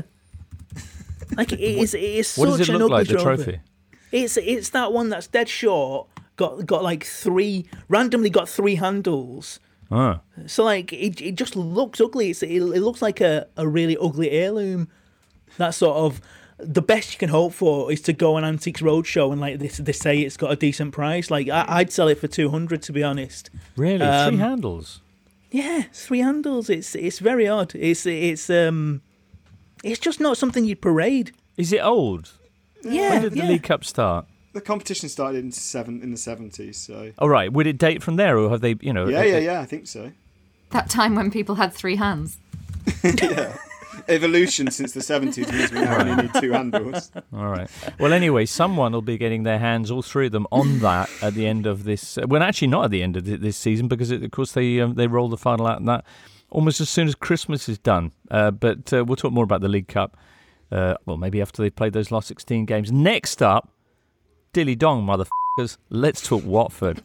Like it is. It is what such does it an look ugly like? The trophy. trophy. It's it's that one that's dead short, got got like three randomly got three handles. Oh. So like it it just looks ugly. It's, it, it looks like a, a really ugly heirloom. That sort of the best you can hope for is to go on Antiques Roadshow and like they, they say it's got a decent price. Like I, I'd sell it for two hundred to be honest. Really, um, three handles. Yeah, three handles. It's it's very odd. It's it's um, it's just not something you'd parade. Is it old? Yeah. When did the yeah. League Cup start? The competition started in seven in the seventies. So. Oh right, would it date from there, or have they? You know. Yeah, yeah, yeah. I think so. That time when people had three hands. Yeah. Evolution since the seventies means we now only need two handles. All right. Well, anyway, someone will be getting their hands, all three of them, on that at the end of this. Well, actually, not at the end of this season because, it, of course, they um, they roll the final out and that almost as soon as Christmas is done. Uh, but uh, we'll talk more about the League Cup. Uh, well, maybe after they've played those last sixteen games. Next up, dilly dong, motherfuckers. Let's talk Watford.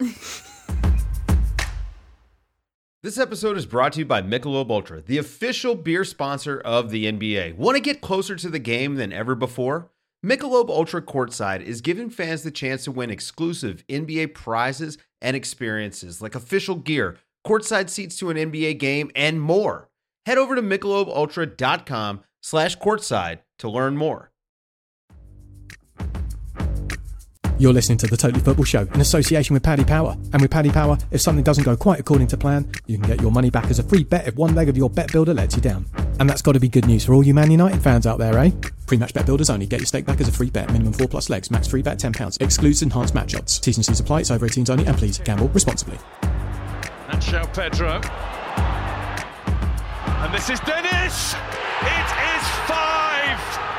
This episode is brought to you by Michelob Ultra, the official beer sponsor of the N B A. Want to get closer to the game than ever before? Michelob Ultra Courtside is giving fans the chance to win exclusive N B A prizes and experiences like official gear, courtside seats to an N B A game, and more. Head over to michelobultra.com slash courtside to learn more. You're listening to The Totally Football Show in association with Paddy Power. And with Paddy Power, if something doesn't go quite according to plan, you can get your money back as a free bet if one leg of your bet builder lets you down. And that's got to be good news for all you Man United fans out there, eh? Pre-match bet builders only. Get your stake back as a free bet. Minimum four plus legs. Max free bet ten pounds. Excludes enhanced match odds. T's and C's apply. It's over eighteens only. And please, gamble responsibly. And João Pedro. And this is Dennis! It is five!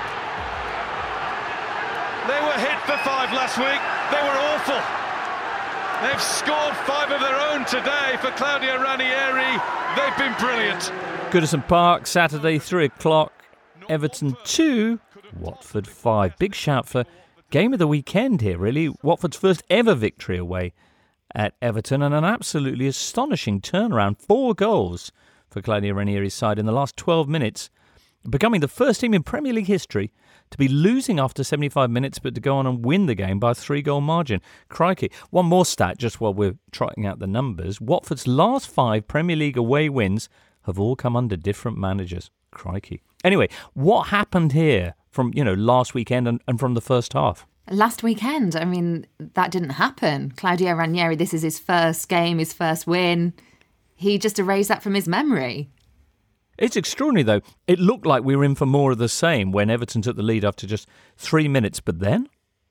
They were hit for five last week. They were awful. They've scored five of their own today for Claudio Ranieri. They've been brilliant. Goodison Park, Saturday, three o'clock. Everton two, Watford five. Big shout for game of the weekend here, really. Watford's first ever victory away at Everton and an absolutely astonishing turnaround. Four goals for Claudio Ranieri's side in the last twelve minutes, becoming the first team in Premier League history to be losing after seventy-five minutes, but to go on and win the game by a three-goal margin. Crikey. One more stat, just while we're trotting out the numbers. Watford's last five Premier League away wins have all come under different managers. Crikey. Anyway, what happened here from, you know, last weekend and, and from the first half? Last weekend, I mean, that didn't happen. Claudio Ranieri, this is his first game, his first win. He just erased that from his memory. It's extraordinary, though. It looked like we were in for more of the same when Everton took the lead after just three minutes. But then?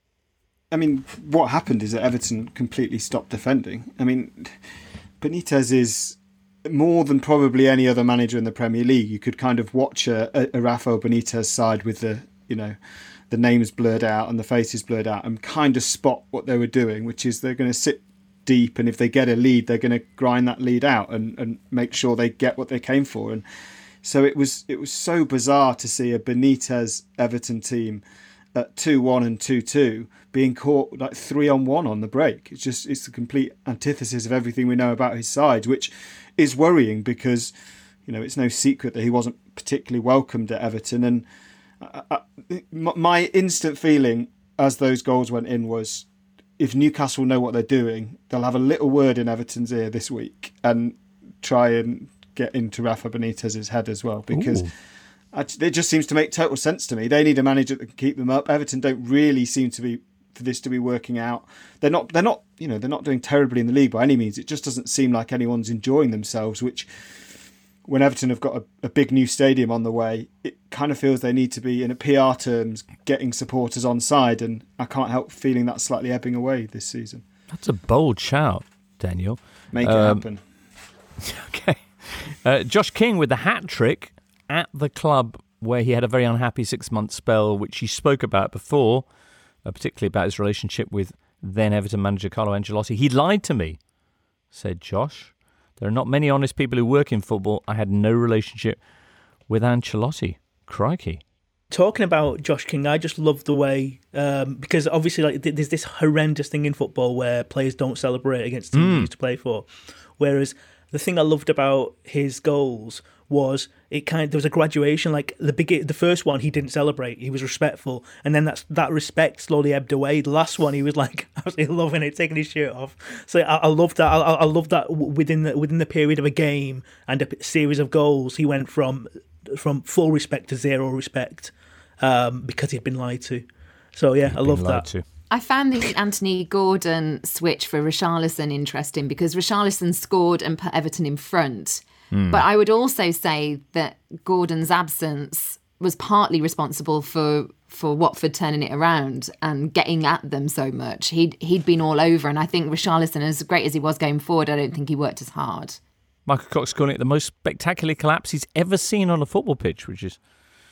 I mean, what happened is that Everton completely stopped defending. I mean, Benitez is more than probably any other manager in the Premier League. You could kind of watch a, a Rafael Benitez side with the, you know, the names blurred out and the faces blurred out and kind of spot what they were doing, which is they're going to sit deep, and if they get a lead, they're going to grind that lead out and, and make sure they get what they came for. And so it was it was so bizarre to see a Benitez Everton team at two one and two two being caught like three on one on the break. It's just it's the complete antithesis of everything we know about his side, which is worrying because, you know, it's no secret that he wasn't particularly welcomed at Everton. And I, I, my instant feeling as those goals went in was, if Newcastle know what they're doing, they'll have a little word in Everton's ear this week and try and get into Rafa Benitez's head as well, because I, it just seems to make total sense to me. They need a manager that can keep them up. Everton don't really seem to be for this to be working out. They're not. They're not. You know, they're not doing terribly in the league by any means. It just doesn't seem like anyone's enjoying themselves. Which, when Everton have got a, a big new stadium on the way, it kind of feels they need to be, in a P R terms, getting supporters on side, and I can't help feeling that slightly ebbing away this season. That's a bold shout, Daniel. Make it um, happen. Okay. Uh, Josh King with the hat-trick at the club where he had a very unhappy six-month spell, which he spoke about before, uh, particularly about his relationship with then Everton manager Carlo Ancelotti. He lied to me, said Josh. There are not many honest people who work in football. I had no relationship with Ancelotti. Crikey. Talking about Josh King, I just love the way, um, because obviously like there's this horrendous thing in football where players don't celebrate against teams mm. they used to play for. Whereas the thing I loved about his goals was it kind of, there was a graduation. Like the big, the first one he didn't celebrate, he was respectful, and then that's that respect slowly ebbed away. The last one he was like absolutely loving it, taking his shirt off. So I, I love that. I, I love that within the within the period of a game and a series of goals, he went from from full respect to zero respect um, because he'd been lied to. So yeah, he'd I love that. To. I found the Anthony Gordon switch for Richarlison interesting because Richarlison scored and put Everton in front. Mm. But I would also say that Gordon's absence was partly responsible for for Watford turning it around and getting at them so much. He'd, he'd been all over, and I think Richarlison, as great as he was going forward, I don't think he worked as hard. Michael Cox calling it the most spectacular collapse he's ever seen on a football pitch, which is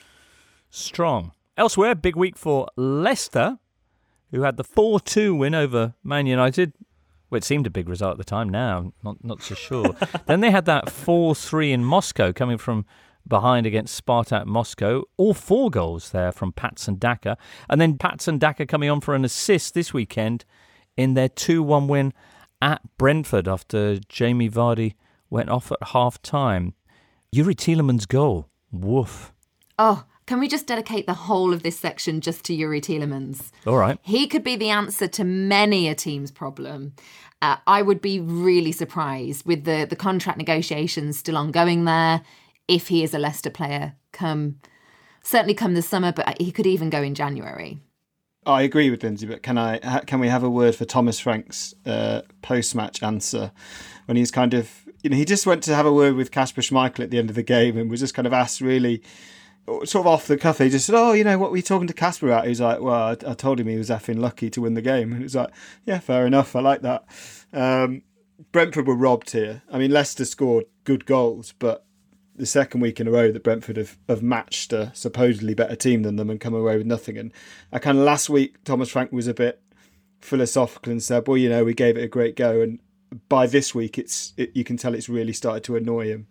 strong. Elsewhere, big week for Leicester, who had the four two win over Man United. Well, it seemed a big result at the time. Now, not not so sure. Then they had that four three in Moscow, coming from behind against Spartak Moscow. All four goals there from Patson Daka. And then Patson Daka coming on for an assist this weekend in their two one win at Brentford after Jamie Vardy went off at half-time. Yuri Tielemans' goal. Woof. Oh, can we just dedicate the whole of this section just to Yuri Tielemans? All right. He could be the answer to many a team's problem. Uh, I would be really surprised with the, the contract negotiations still ongoing there if he is a Leicester player come, certainly come the summer, but he could even go in January. I agree with Lindsay, but can I ha- can we have a word for Thomas Frank's uh, post-match answer when he's kind of, you know, he just went to have a word with Kasper Schmeichel at the end of the game and was just kind of asked really sort of off the cuff. He just said, oh, you know, what were you talking to Kasper about? He was like, well, I, I told him he was effing lucky to win the game. And it was like, yeah, fair enough. I like that. Um, Brentford were robbed here. I mean, Leicester scored good goals, but the second week in a row that Brentford have, have matched a supposedly better team than them and come away with nothing. And I kind of last week, Thomas Frank was a bit philosophical and said, well, you know, we gave it a great go. And by this week, it's it, you can tell it's really started to annoy him.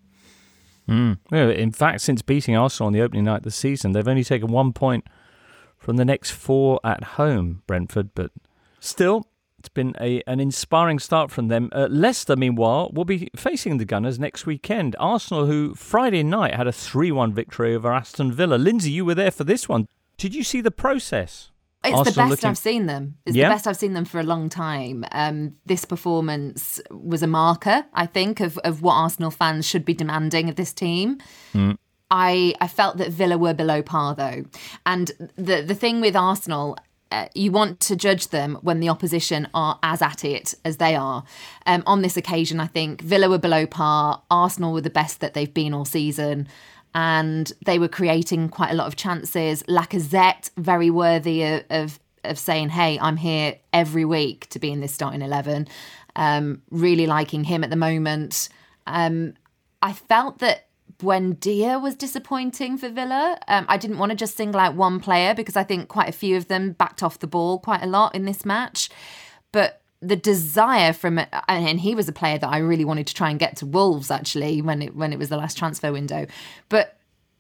Mm. Yeah, in fact, since beating Arsenal on the opening night of the season, they've only taken one point from the next four at home, Brentford. But still, it's been a an inspiring start from them. Uh, Leicester, meanwhile, will be facing the Gunners next weekend. Arsenal, who Friday night had a three one victory over Aston Villa. Lindsay, you were there for this one. Did you see the process? It's Arsenal the best looking... I've seen them. It's yeah? the best I've seen them for a long time. Um, this performance was a marker, I think, of, of what Arsenal fans should be demanding of this team. Mm. I, I felt that Villa were below par, though. And the, the thing with Arsenal, uh, you want to judge them when the opposition are as at it as they are. Um, on this occasion, I think Villa were below par. Arsenal were the best that they've been all season. And they were creating quite a lot of chances. Lacazette, very worthy of, of, of saying, hey, I'm here every week to be in this starting eleven. Um, really liking him at the moment. Um, I felt that Buendia was disappointing for Villa. Um, I didn't want to just single out one player because I think quite a few of them backed off the ball quite a lot in this match. But the desire from it, and he was a player that I really wanted to try and get to Wolves actually when it when it was the last transfer window, but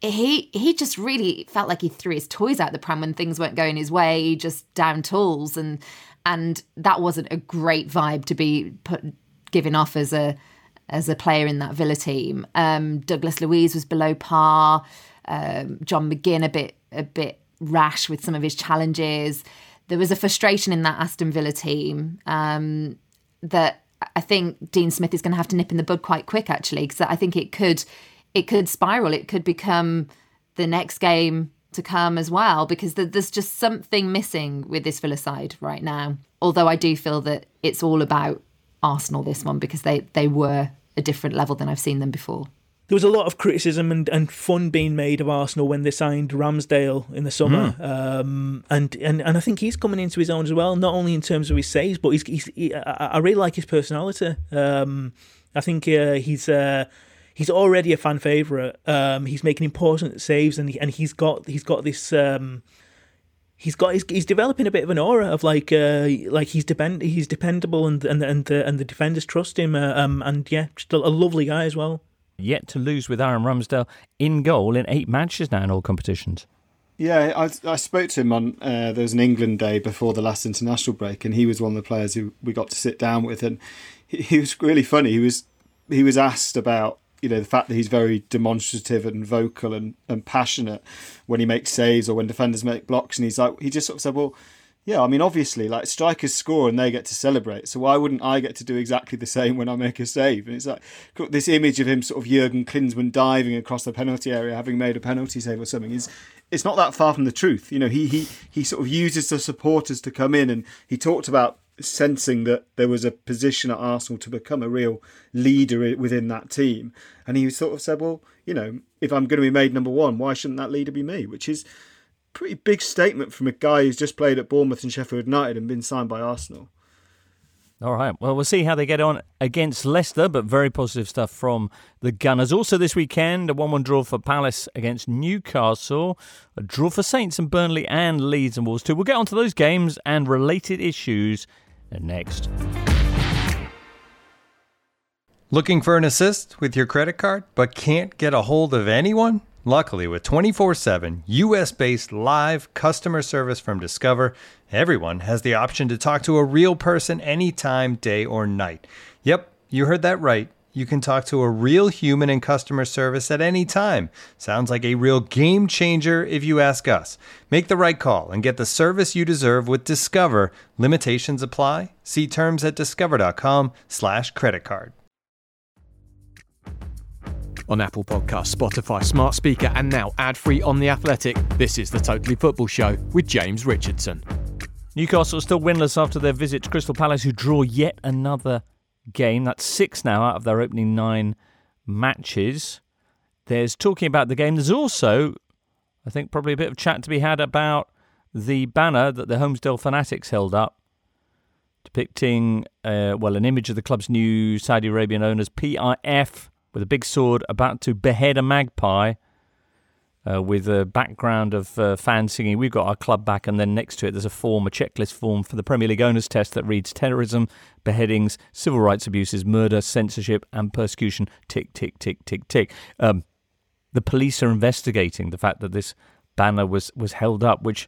he he just really felt like he threw his toys out the pram when things weren't going his way. He just down tools, and and that wasn't a great vibe to be put given off as a as a player in that Villa team. Um, Douglas Luiz was below par. Um, John McGinn a bit a bit rash with some of his challenges. There was a frustration in that Aston Villa team um, that I think Dean Smith is going to have to nip in the bud quite quick, actually, because I think it could it could spiral. It could become the next game to come as well, because there's just something missing with this Villa side right now. Although I do feel that it's all about Arsenal, this one, because they, they were a different level than I've seen them before. There was a lot of criticism and, and fun being made of Arsenal when they signed Ramsdale in the summer, mm. um, and, and and I think he's coming into his own as well. Not only in terms of his saves, but he's, he's he, I, I really like his personality. Um, I think uh, he's uh, he's already a fan favourite. Um, he's making important saves, and he, and he's got he's got this. Um, He's got he's, he's developing a bit of an aura of like uh, like he's depend he's dependable and and and the and the defenders trust him. Uh, um, and yeah, just a, a lovely guy as well. Yet to lose with Aaron Ramsdale in goal in eight matches now in all competitions. Yeah, I, I spoke to him on, uh, there was an England day before the last international break, and he was one of the players who we got to sit down with, and he, he was really funny. He was he was asked about you know, the fact that he's very demonstrative and vocal and, and passionate when he makes saves or when defenders make blocks. And he's like, he just sort of said, well, yeah, I mean, obviously, like strikers score and they get to celebrate. So why wouldn't I get to do exactly the same when I make a save? And it's like this image of him sort of Jurgen Klinsmann diving across the penalty area, having made a penalty save or something, is it's not that far from the truth. You know, he he he sort of uses the supporters to come in, and he talked about sensing that there was a position at Arsenal to become a real leader within that team. And he sort of said, well, you know, if I'm going to be made number one, why shouldn't that leader be me? Which is pretty big statement from a guy who's just played at Bournemouth and Sheffield United and been signed by Arsenal. All right. Well, we'll see how they get on against Leicester, but very positive stuff from the Gunners. Also this weekend, a one one draw for Palace against Newcastle, a draw for Saints and Burnley and Leeds and Wolves too. We'll get onto those games and related issues next. Looking for an assist with your credit card, but can't get a hold of anyone? Luckily, with twenty-four seven U S-based live customer service from Discover, everyone has the option to talk to a real person anytime, day or night. Yep, you heard that right. You can talk to a real human in customer service at any time. Sounds like a real game changer if you ask us. Make the right call and get the service you deserve with Discover. Limitations apply. See terms at discover.com slash credit card. On Apple Podcasts, Spotify, Smart Speaker, and now ad-free on The Athletic, this is the Totally Football Show with James Richardson. Newcastle are still winless after their visit to Crystal Palace, who draw yet another game. That's six now out of their opening nine matches. There's talking about the game. There's also, I think, probably a bit of chat to be had about the banner that the Homesdale Fanatics held up, depicting, uh, well, an image of the club's new Saudi Arabian owners, P I F, with a big sword about to behead a magpie, uh, with a background of uh, fans singing, "We've got our club back," and then next to it there's a form, a checklist form for the Premier League owners test that reads terrorism, beheadings, civil rights abuses, murder, censorship and persecution, tick, tick, tick, tick, tick. Um, the police are investigating the fact that this banner was, was held up, which,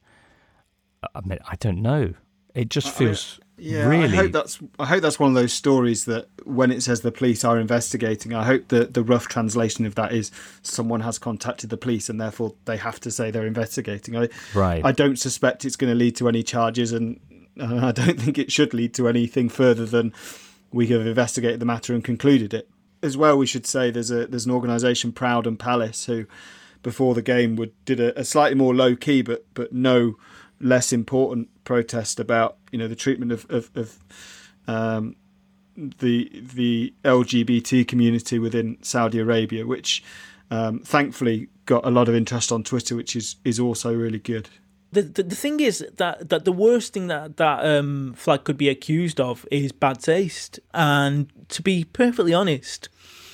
I mean, I don't know. It just feels... I, Yeah, really? I hope that's I hope that's one of those stories that when it says the police are investigating, I hope that the rough translation of that is someone has contacted the police and therefore they have to say they're investigating. I, right. I don't suspect it's going to lead to any charges, and uh, I don't think it should lead to anything further than we have investigated the matter and concluded it. As well, we should say there's a there's an organisation, Proud and Palace, who before the game would did a, a slightly more low key but but no less important protest about, you know, the treatment of of, of um, the the L G B T community within Saudi Arabia, which um, thankfully got a lot of interest on Twitter, which is, is also really good. The, the the thing is that, that the worst thing that that um, flag could be accused of is bad taste, and to be perfectly honest,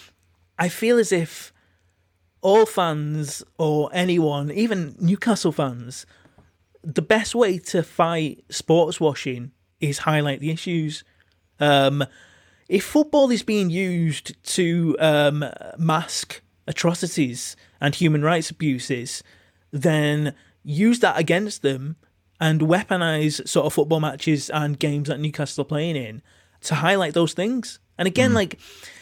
I feel as if all fans or anyone, even Newcastle fans, the best way to fight sports washing is highlight the issues. Um, if football is being used to um, mask atrocities and human rights abuses, then use that against them and weaponize sort of football matches and games that Newcastle are playing in to highlight those things. And again, mm. like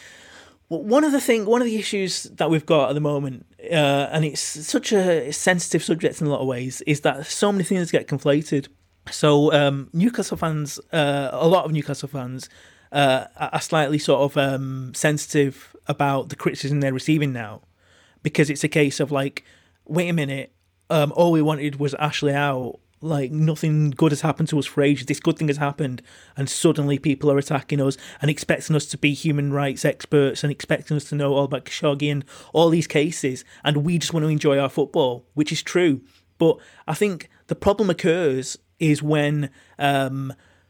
one of the thing, one of the issues that we've got at the moment, uh, and it's such a sensitive subject in a lot of ways, is that so many things get conflated. So um, Newcastle fans, uh, a lot of Newcastle fans, uh, are slightly sort of um, sensitive about the criticism they're receiving now, because it's a case of like, wait a minute, um, all we wanted was Ashley out. Like, nothing good has happened to us for ages. This good thing has happened, and suddenly people are attacking us and expecting us to be human rights experts and expecting us to know all about Khashoggi and all these cases, and we just want to enjoy our football, which is true. But I think the problem occurs is when um,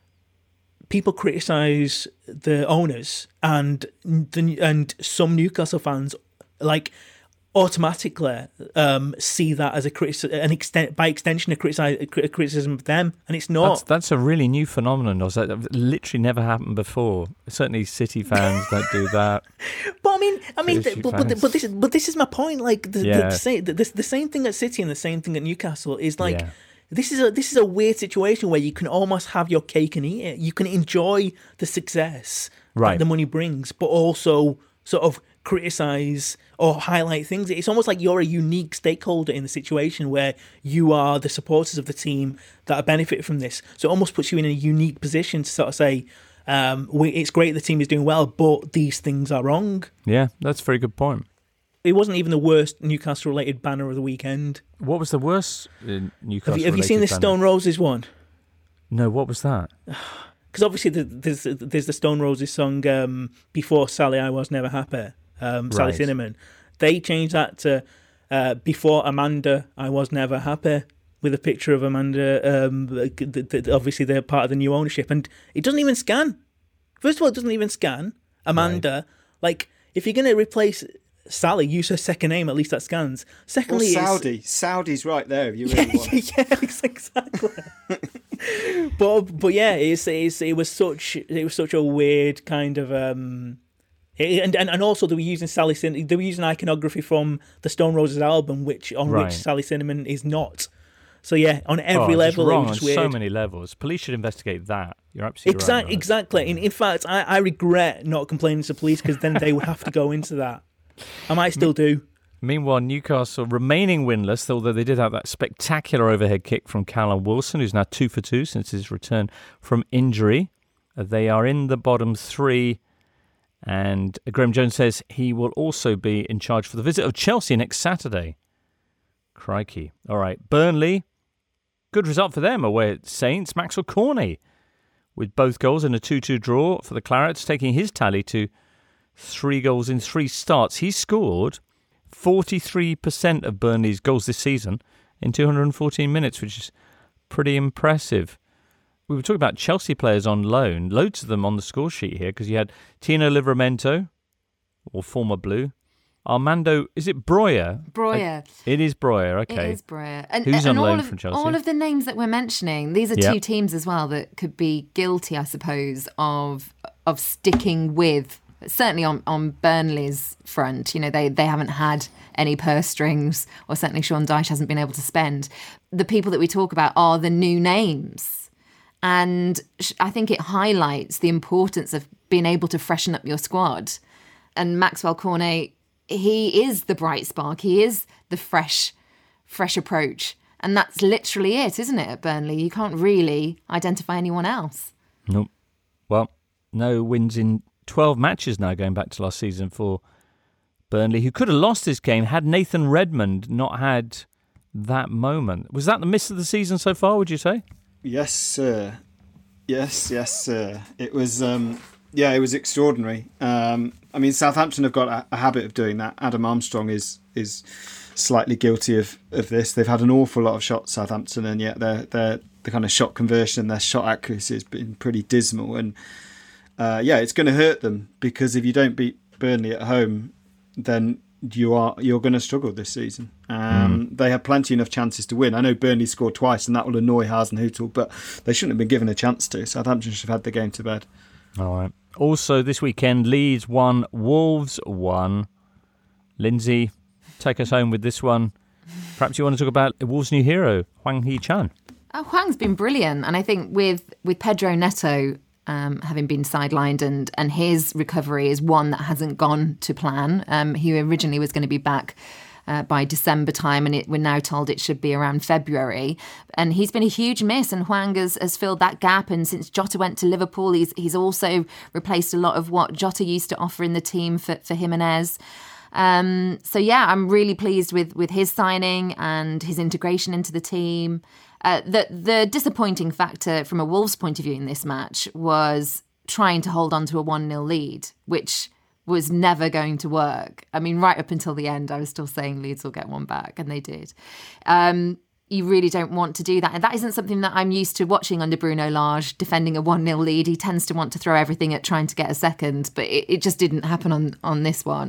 people criticise the owners, and the, and some Newcastle fans, like, automatically um, see that as a criticism, an extent by extension a, critici- a criticism of them, and it's not. That's, that's a really new phenomenon. That literally never happened before. Certainly, City fans don't do that. But I mean, I mean, but, but, but this is but this is my point. Like the yeah. the, the, the, the same thing at City and the same thing at Newcastle is like. Yeah. This is a this is a weird situation where you can almost have your cake and eat it. You can enjoy the success right. that the money brings, but also sort of criticize or highlight things. It's almost like you're a unique stakeholder in the situation where you are the supporters of the team that are benefit from this. So it almost puts you in a unique position to sort of say, um, we, it's great the team is doing well, but these things are wrong. Yeah, that's a very good point. It wasn't even the worst Newcastle-related banner of the weekend. What was the worst uh, Newcastle-related Have you, have you seen the banner? Stone Roses one? No, what was that? Because obviously the, there's there's the Stone Roses song um, Before Sally I Was Never Happy, um, Sally Right. Cinnamon. They changed that to uh, Before Amanda I Was Never Happy, with a picture of Amanda. Um, the, the, obviously they're part of the new ownership, and it doesn't even scan. First of all, it doesn't even scan. Amanda, right. Like, if you're going to replace Sally, use her second name, at least that scans. Secondly, or Saudi. It's... Saudi's right there if you really yeah, want. Yeah, exactly. but but yeah, it's, it's it was such it was such a weird kind of um, it, and, and and also they were using Sally Cin- they were using iconography from the Stone Roses album, which on right. which Sally Cinnamon is not. So yeah, on every oh, level, wrong it was just on weird. so many levels. Police should investigate that. You're absolutely exactly, right. Right. Exactly. In, in fact, I, I regret not complaining to the police because then they would have to go into that. I might still do. Meanwhile, Newcastle remaining winless, although they did have that spectacular overhead kick from Callum Wilson, who's now two for two since his return from injury. They are in the bottom three, and Graham Jones says he will also be in charge for the visit of Chelsea next Saturday. Crikey. All right, Burnley, good result for them away at Saints. Maxwell Cornet with both goals in a two two draw for the Clarets, taking his tally to three goals in three starts. He scored forty-three percent of Burnley's goals this season in two hundred fourteen minutes, which is pretty impressive. We were talking about Chelsea players on loan, loads of them on the score sheet here, because you had Tino Livramento, or former Blue, Armando, is it Breuer? Breuer. Uh, it is Breuer, okay. It is Breuer. And, Who's and on loan of, from Chelsea? all of the names that we're mentioning, these are yep. two teams as well that could be guilty, I suppose, of of sticking with, certainly on, on Burnley's front. You know, they, they haven't had any purse strings, or certainly Sean Dyche hasn't been able to spend. The people that we talk about are the new names. And I think it highlights the importance of being able to freshen up your squad. And Maxwell Cornet, he is the bright spark. He is the fresh, fresh approach. And that's literally it, isn't it, at Burnley? You can't really identify anyone else. Nope. Well, no wins in twelve matches now, going back to last season for Burnley, who could have lost this game had Nathan Redmond not had that moment. Was that the miss of the season so far, would you say? Yes, sir. Yes, yes, sir. It was... Um... Yeah, it was extraordinary. Um, I mean, Southampton have got a, a habit of doing that. Adam Armstrong is is slightly guilty of, of this. They've had an awful lot of shots, Southampton, and yet their their the kind of shot conversion, their shot accuracy has been pretty dismal. And uh, yeah, it's going to hurt them, because if you don't beat Burnley at home, then you are you're going to struggle this season. Um, mm. They had plenty enough chances to win. I know Burnley scored twice, and that will annoy Hasenhüttl, but they shouldn't have been given a chance to. Southampton should have had the game to bed. All right. Also, this weekend, Leeds won, Wolves won. Lindsay, take us home with this one. Perhaps you want to talk about Wolves' new hero, Hwang Hee-chan. Oh, Hwang's been brilliant. And I think with, with Pedro Neto um, having been sidelined, and, and his recovery is one that hasn't gone to plan. Um, he originally was going to be back Uh, by December time, and it, we're now told it should be around February. And he's been a huge miss, and Hwang has, has filled that gap. And since Jota went to Liverpool, he's he's also replaced a lot of what Jota used to offer in the team for, for Jimenez. Um, so yeah, I'm really pleased with, with his signing and his integration into the team. Uh, the, the disappointing factor from a Wolves point of view in this match was trying to hold on to a one nil lead, which was never going to work. I mean, right up until the end, I was still saying Leeds will get one back, and they did. Um, you really don't want to do that. And that isn't something that I'm used to watching under Bruno Lage, defending a one nil lead. He tends to want to throw everything at trying to get a second, but it, it just didn't happen on, on this one.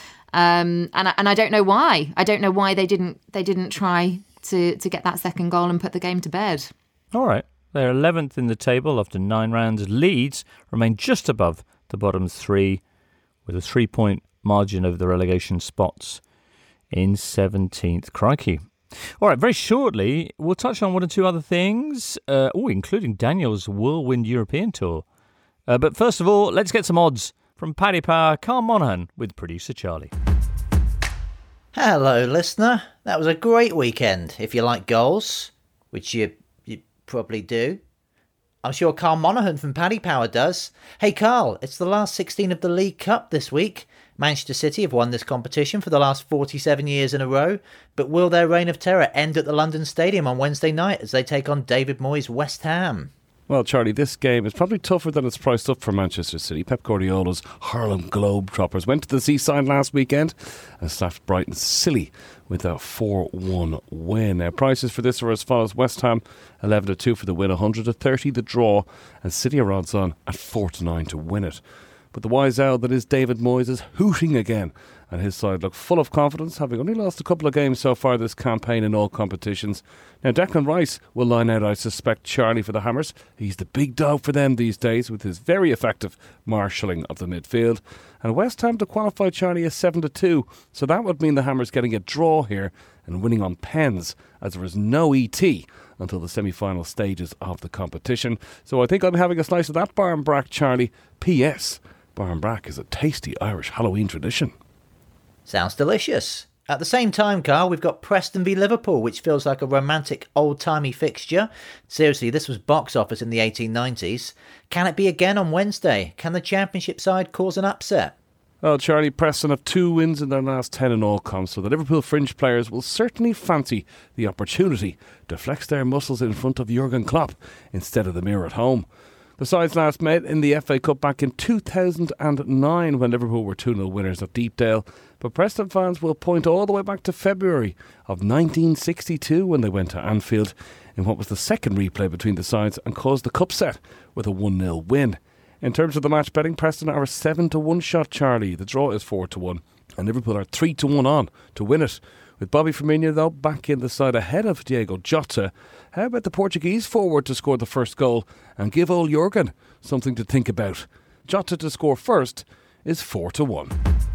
Um, and, I, and I don't know why. I don't know why they didn't they didn't try to, to get that second goal and put the game to bed. All right. They're eleventh in the table after nine rounds. Leeds remain just above the bottom three, with a three-point margin over the relegation spots in seventeenth. Crikey. All right, very shortly, we'll touch on one or two other things, uh, oh, including Daniel's whirlwind European tour. Uh, but first of all, let's get some odds From Paddy Power, Carl Monaghan with producer Charlie. Hello, listener. That was a great weekend. If you like goals, which you you probably do, I'm sure Carl Monaghan from Paddy Power does. Hey, Carl, it's the last sixteen of the League Cup this week. Manchester City have won this competition for the last forty-seven years in a row, but will their reign of terror end at the London Stadium on Wednesday night as they take on David Moyes' West Ham? Well, Charlie, this game is probably tougher than it's priced up for Manchester City. Pep Guardiola's Harlem Globetrotters went to the Seaside last weekend and slapped Brighton silly with a four one win. Now, prices for this are as follows. West Ham, eleven to two for the win, one hundred to thirty the draw, and City are odds on at four to nine to win it. But the wise owl that is David Moyes is hooting again, and his side look full of confidence, having only lost a couple of games so far this campaign in all competitions. Now, Declan Rice will line out, I suspect, Charlie for the Hammers. He's the big dog for them these days with his very effective marshalling of the midfield. And West Ham to qualify, Charlie, is seven to two, so that would mean the Hammers getting a draw here and winning on pens, as there is no E T until the semi-final stages of the competition. So I think I'm having a slice of that Barnbrack, Charlie. P S Barnbrack is a tasty Irish Halloween tradition. Sounds delicious. At the same time, Carl, we've got Preston v Liverpool, which feels like a romantic old-timey fixture. Seriously, this was box office in the eighteen nineties. Can it be again on Wednesday? Can the Championship side cause an upset? Well, Charlie, Preston have two wins in their last ten in all comps, so the Liverpool fringe players will certainly fancy the opportunity to flex their muscles in front of Jurgen Klopp instead of the mirror at home. The sides last met in the F A Cup back in two thousand nine when Liverpool were two nil winners at Deepdale. But Preston fans will point all the way back to February of nineteen sixty-two when they went to Anfield in what was the second replay between the sides and caused the cup set with a one nil win. In terms of the match betting, Preston are a seven to one shot, Charlie. The draw is four to one and Liverpool are three to one on to win it. With Bobby Firmino, though, back in the side ahead of Diego Jota, how about the Portuguese forward to score the first goal and give old Jurgen something to think about? Jota to score first is four to one.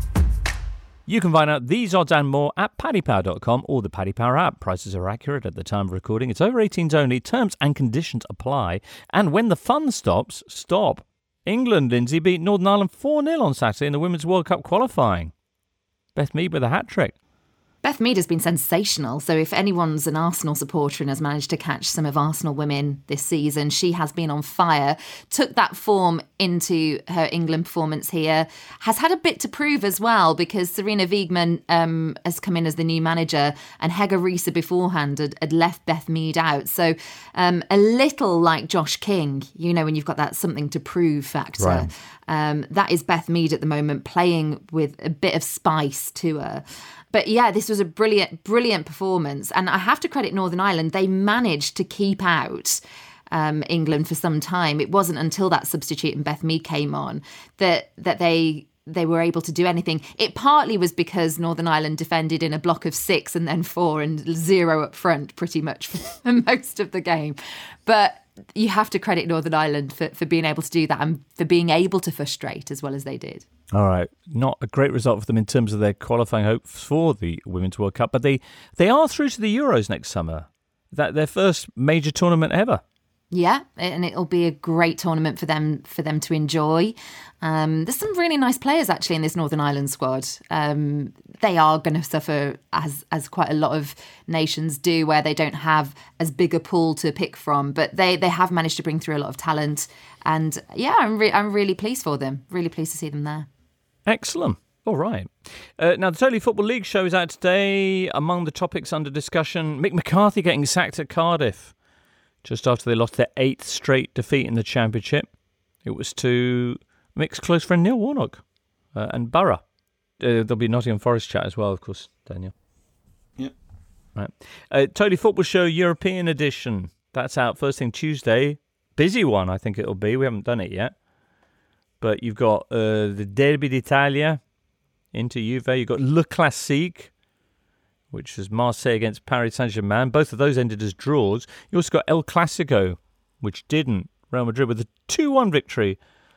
You can find out these odds and more at paddy power dot com or the Paddy Power app. Prices are accurate at the time of recording. It's over eighteens only. Terms and conditions apply. And when the fun stops, stop. England, Lindsay, beat Northern Ireland four nil on Saturday in the Women's World Cup qualifying. Beth Mead with a hat-trick. Beth Mead has been sensational, so if anyone's an Arsenal supporter and has managed to catch some of Arsenal women this season, she has been on fire. Took that form into her England performance here. Has had a bit to prove as well, because Serena Wiegman um, has come in as the new manager and Hege Riise beforehand had, had left Beth Mead out. So um, a little like Josh King, you know, when you've got that something to prove factor. Right. Um, that is Beth Mead at the moment, playing with a bit of spice to her. But yeah, this was a brilliant, brilliant performance. And I have to credit Northern Ireland. They managed to keep out um, England for some time. It wasn't until that substitute and Beth Mead came on that that they they were able to do anything. It partly was because Northern Ireland defended in a block of six and then four and zero up front pretty much for most of the game. But you have to credit Northern Ireland for, for being able to do that and for being able to frustrate as well as they did. All right, not a great result for them in terms of their qualifying hopes for the Women's World Cup, but they, they are through to the Euros next summer. That their first major tournament ever. Yeah, and it'll be a great tournament for them for them to enjoy. Um, there's some really nice players actually in this Northern Ireland squad. Um, they are going to suffer as as quite a lot of nations do, where they don't have as big a pool to pick from. But they, they have managed to bring through a lot of talent, and yeah, I'm re- I'm really pleased for them. Really pleased to see them there. Excellent. All right. Uh, now, the Totally Football League show is out today. Among the topics under discussion, Mick McCarthy getting sacked at Cardiff just after they lost their eighth straight defeat in the Championship. It was to Mick's close friend Neil Warnock uh, and Borough. Uh, there'll be Nottingham Forest chat as well, of course, Daniel. Yeah. Right. Uh, Totally Football Show European edition. That's out first thing Tuesday. Busy one, I think it'll be. We haven't done it yet. But you've got uh, the Derby d'Italia into Juve. You've got Le Classique, which is Marseille against Paris Saint-Germain. Both of those ended as draws. You also got El Clasico, which didn't. Real Madrid with a two one victory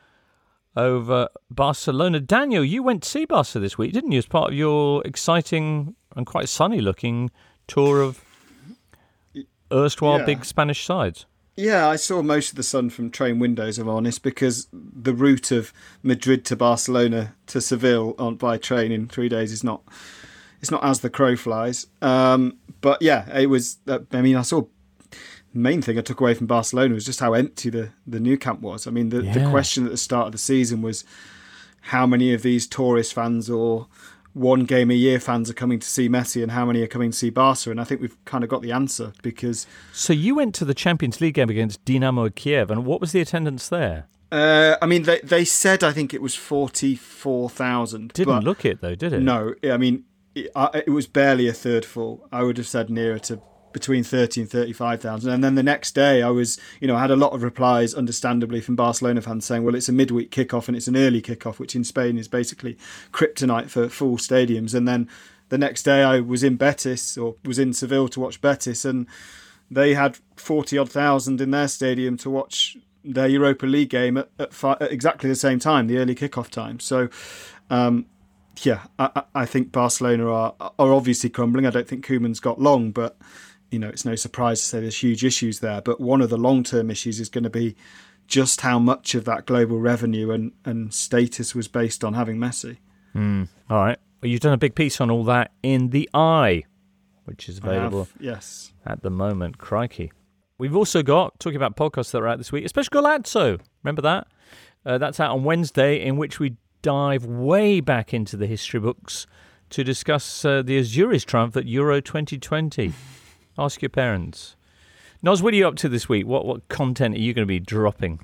over Barcelona. Daniel, you went to see Barca this week, didn't you, as part of your exciting and quite sunny-looking tour of erstwhile yeah. big Spanish sides? Yeah, I saw most of the sun from train windows, if I'm honest, because the route of Madrid to Barcelona to Seville on by train in three days is not it's not as the crow flies. Um, but yeah, it was. Uh, I mean, I saw. Main thing I took away from Barcelona was just how empty the, the Nou Camp was. I mean, the, yeah. the question at the start of the season was how many of these tourist fans or one game a year fans are coming to see Messi and how many are coming to see Barca, and I think we've kind of got the answer because... So you went to the Champions League game against Dynamo Kiev, and what was the attendance there? Uh, I mean, they they said I think it was forty-four thousand. Didn't look it though, did it? No, I mean, it, it was barely a third full. I would have said nearer to between thirty and thirty-five thousand. And then the next day I was, you know, I had a lot of replies, understandably, from Barcelona fans saying, well, it's a midweek kickoff and it's an early kickoff, which in Spain is basically kryptonite for full stadiums. And then the next day I was in Betis, or was in Seville to watch Betis, and they had forty odd thousand in their stadium to watch their Europa League game at, at, fi- at exactly the same time, the early kickoff time. So, um, yeah, I, I think Barcelona are, are obviously crumbling. I don't think Koeman's got long, but you know, it's no surprise to say there's huge issues there. But one of the long-term issues is going to be just how much of that global revenue and, and status was based on having Messi. Mm. All right. Well, you've done a big piece on all that in The Eye, which is available have, yes. at the moment. Crikey. We've also got, talking about podcasts that are out this week, a special Golazzo. Remember that? Uh, that's out on Wednesday, in which we dive way back into the history books to discuss uh, the Azuris triumph at Euro twenty twenty. Ask your parents. Noz, what are you up to this week? What what content are you going to be dropping?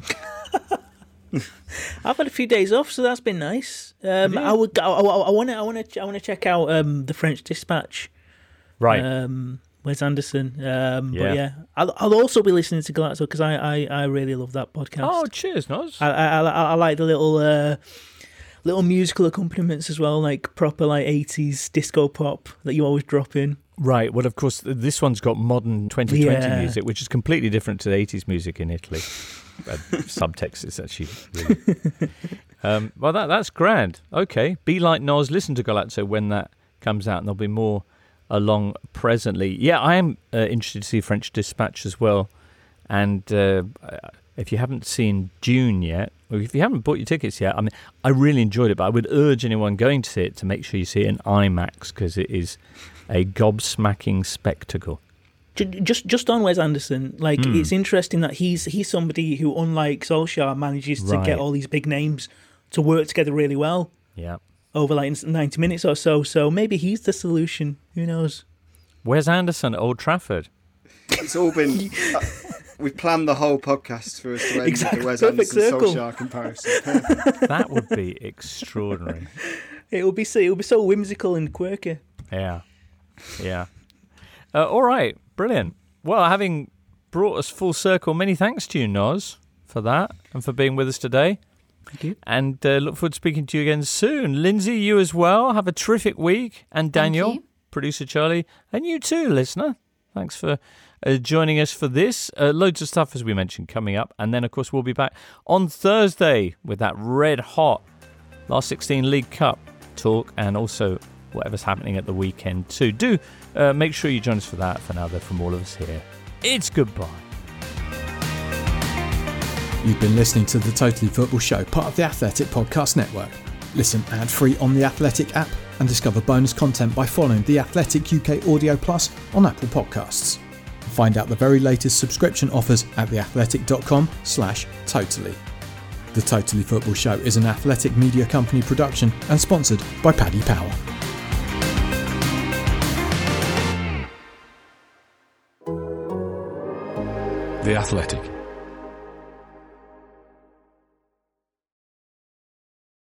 I've had a few days off, so that's been nice. Um, I would. I want to. I want to. I want to check out um, the French Dispatch. Right. Um, Wes Anderson. Um, Yeah. But yeah, I'll, I'll also be listening to Galacto because I, I, I really love that podcast. Oh, cheers, Noz. I, I, I, I like the little uh, little musical accompaniments as well, like proper like eighties disco pop that you always drop in. Right. Well, of course, this one's got modern twenty twenty Yeah. music, which is completely different to the eighties music in Italy. uh, subtext is actually really... um, well, that that's grand. Okay. Be like Noz. Listen to Golazzo when that comes out, and there'll be more along presently. Yeah, I am uh, interested to see French Dispatch as well. And uh, if you haven't seen Dune yet, or if you haven't bought your tickets yet, I mean, I really enjoyed it, but I would urge anyone going to see it to make sure you see it in IMAX, because it is a gobsmacking spectacle. Just just on Wes Anderson, like Mm. it's interesting that he's he's somebody who, unlike Solskjaer, manages to Right. get all these big names to work together really well. Yeah. Over like ninety minutes or so. So maybe he's the solution. Who knows? Wes Anderson at Old Trafford. It's all been... uh, we've planned the whole podcast for us to end Exactly. with the Wes Perfect Anderson circle. Solskjaer comparison. Perfect. That would be extraordinary. It will be so it will be so whimsical and quirky. Yeah. Yeah. Uh, all right. Brilliant. Well, having brought us full circle, many thanks to you, Noz, for that and for being with us today. Thank you. And uh, look forward to speaking to you again soon. Lindsay, you as well. Have a terrific week. And Daniel, you. producer Charlie, and you too, listener. Thanks for uh, joining us for this. Uh, loads of stuff, as we mentioned, coming up. And then, of course, we'll be back on Thursday with that red-hot Last sixteen League Cup talk and also whatever's happening at the weekend too. Do uh, make sure you join us for that. For now, though, from all of us here, it's goodbye. You've been listening to The Totally Football Show, part of the Athletic Podcast Network. Listen ad-free on the Athletic app and discover bonus content by following The Athletic U K Audio Plus on Apple Podcasts. Find out the very latest subscription offers at theathletic.com slash totally. The Totally Football Show is an Athletic Media Company production and sponsored by Paddy Power. The Athletic.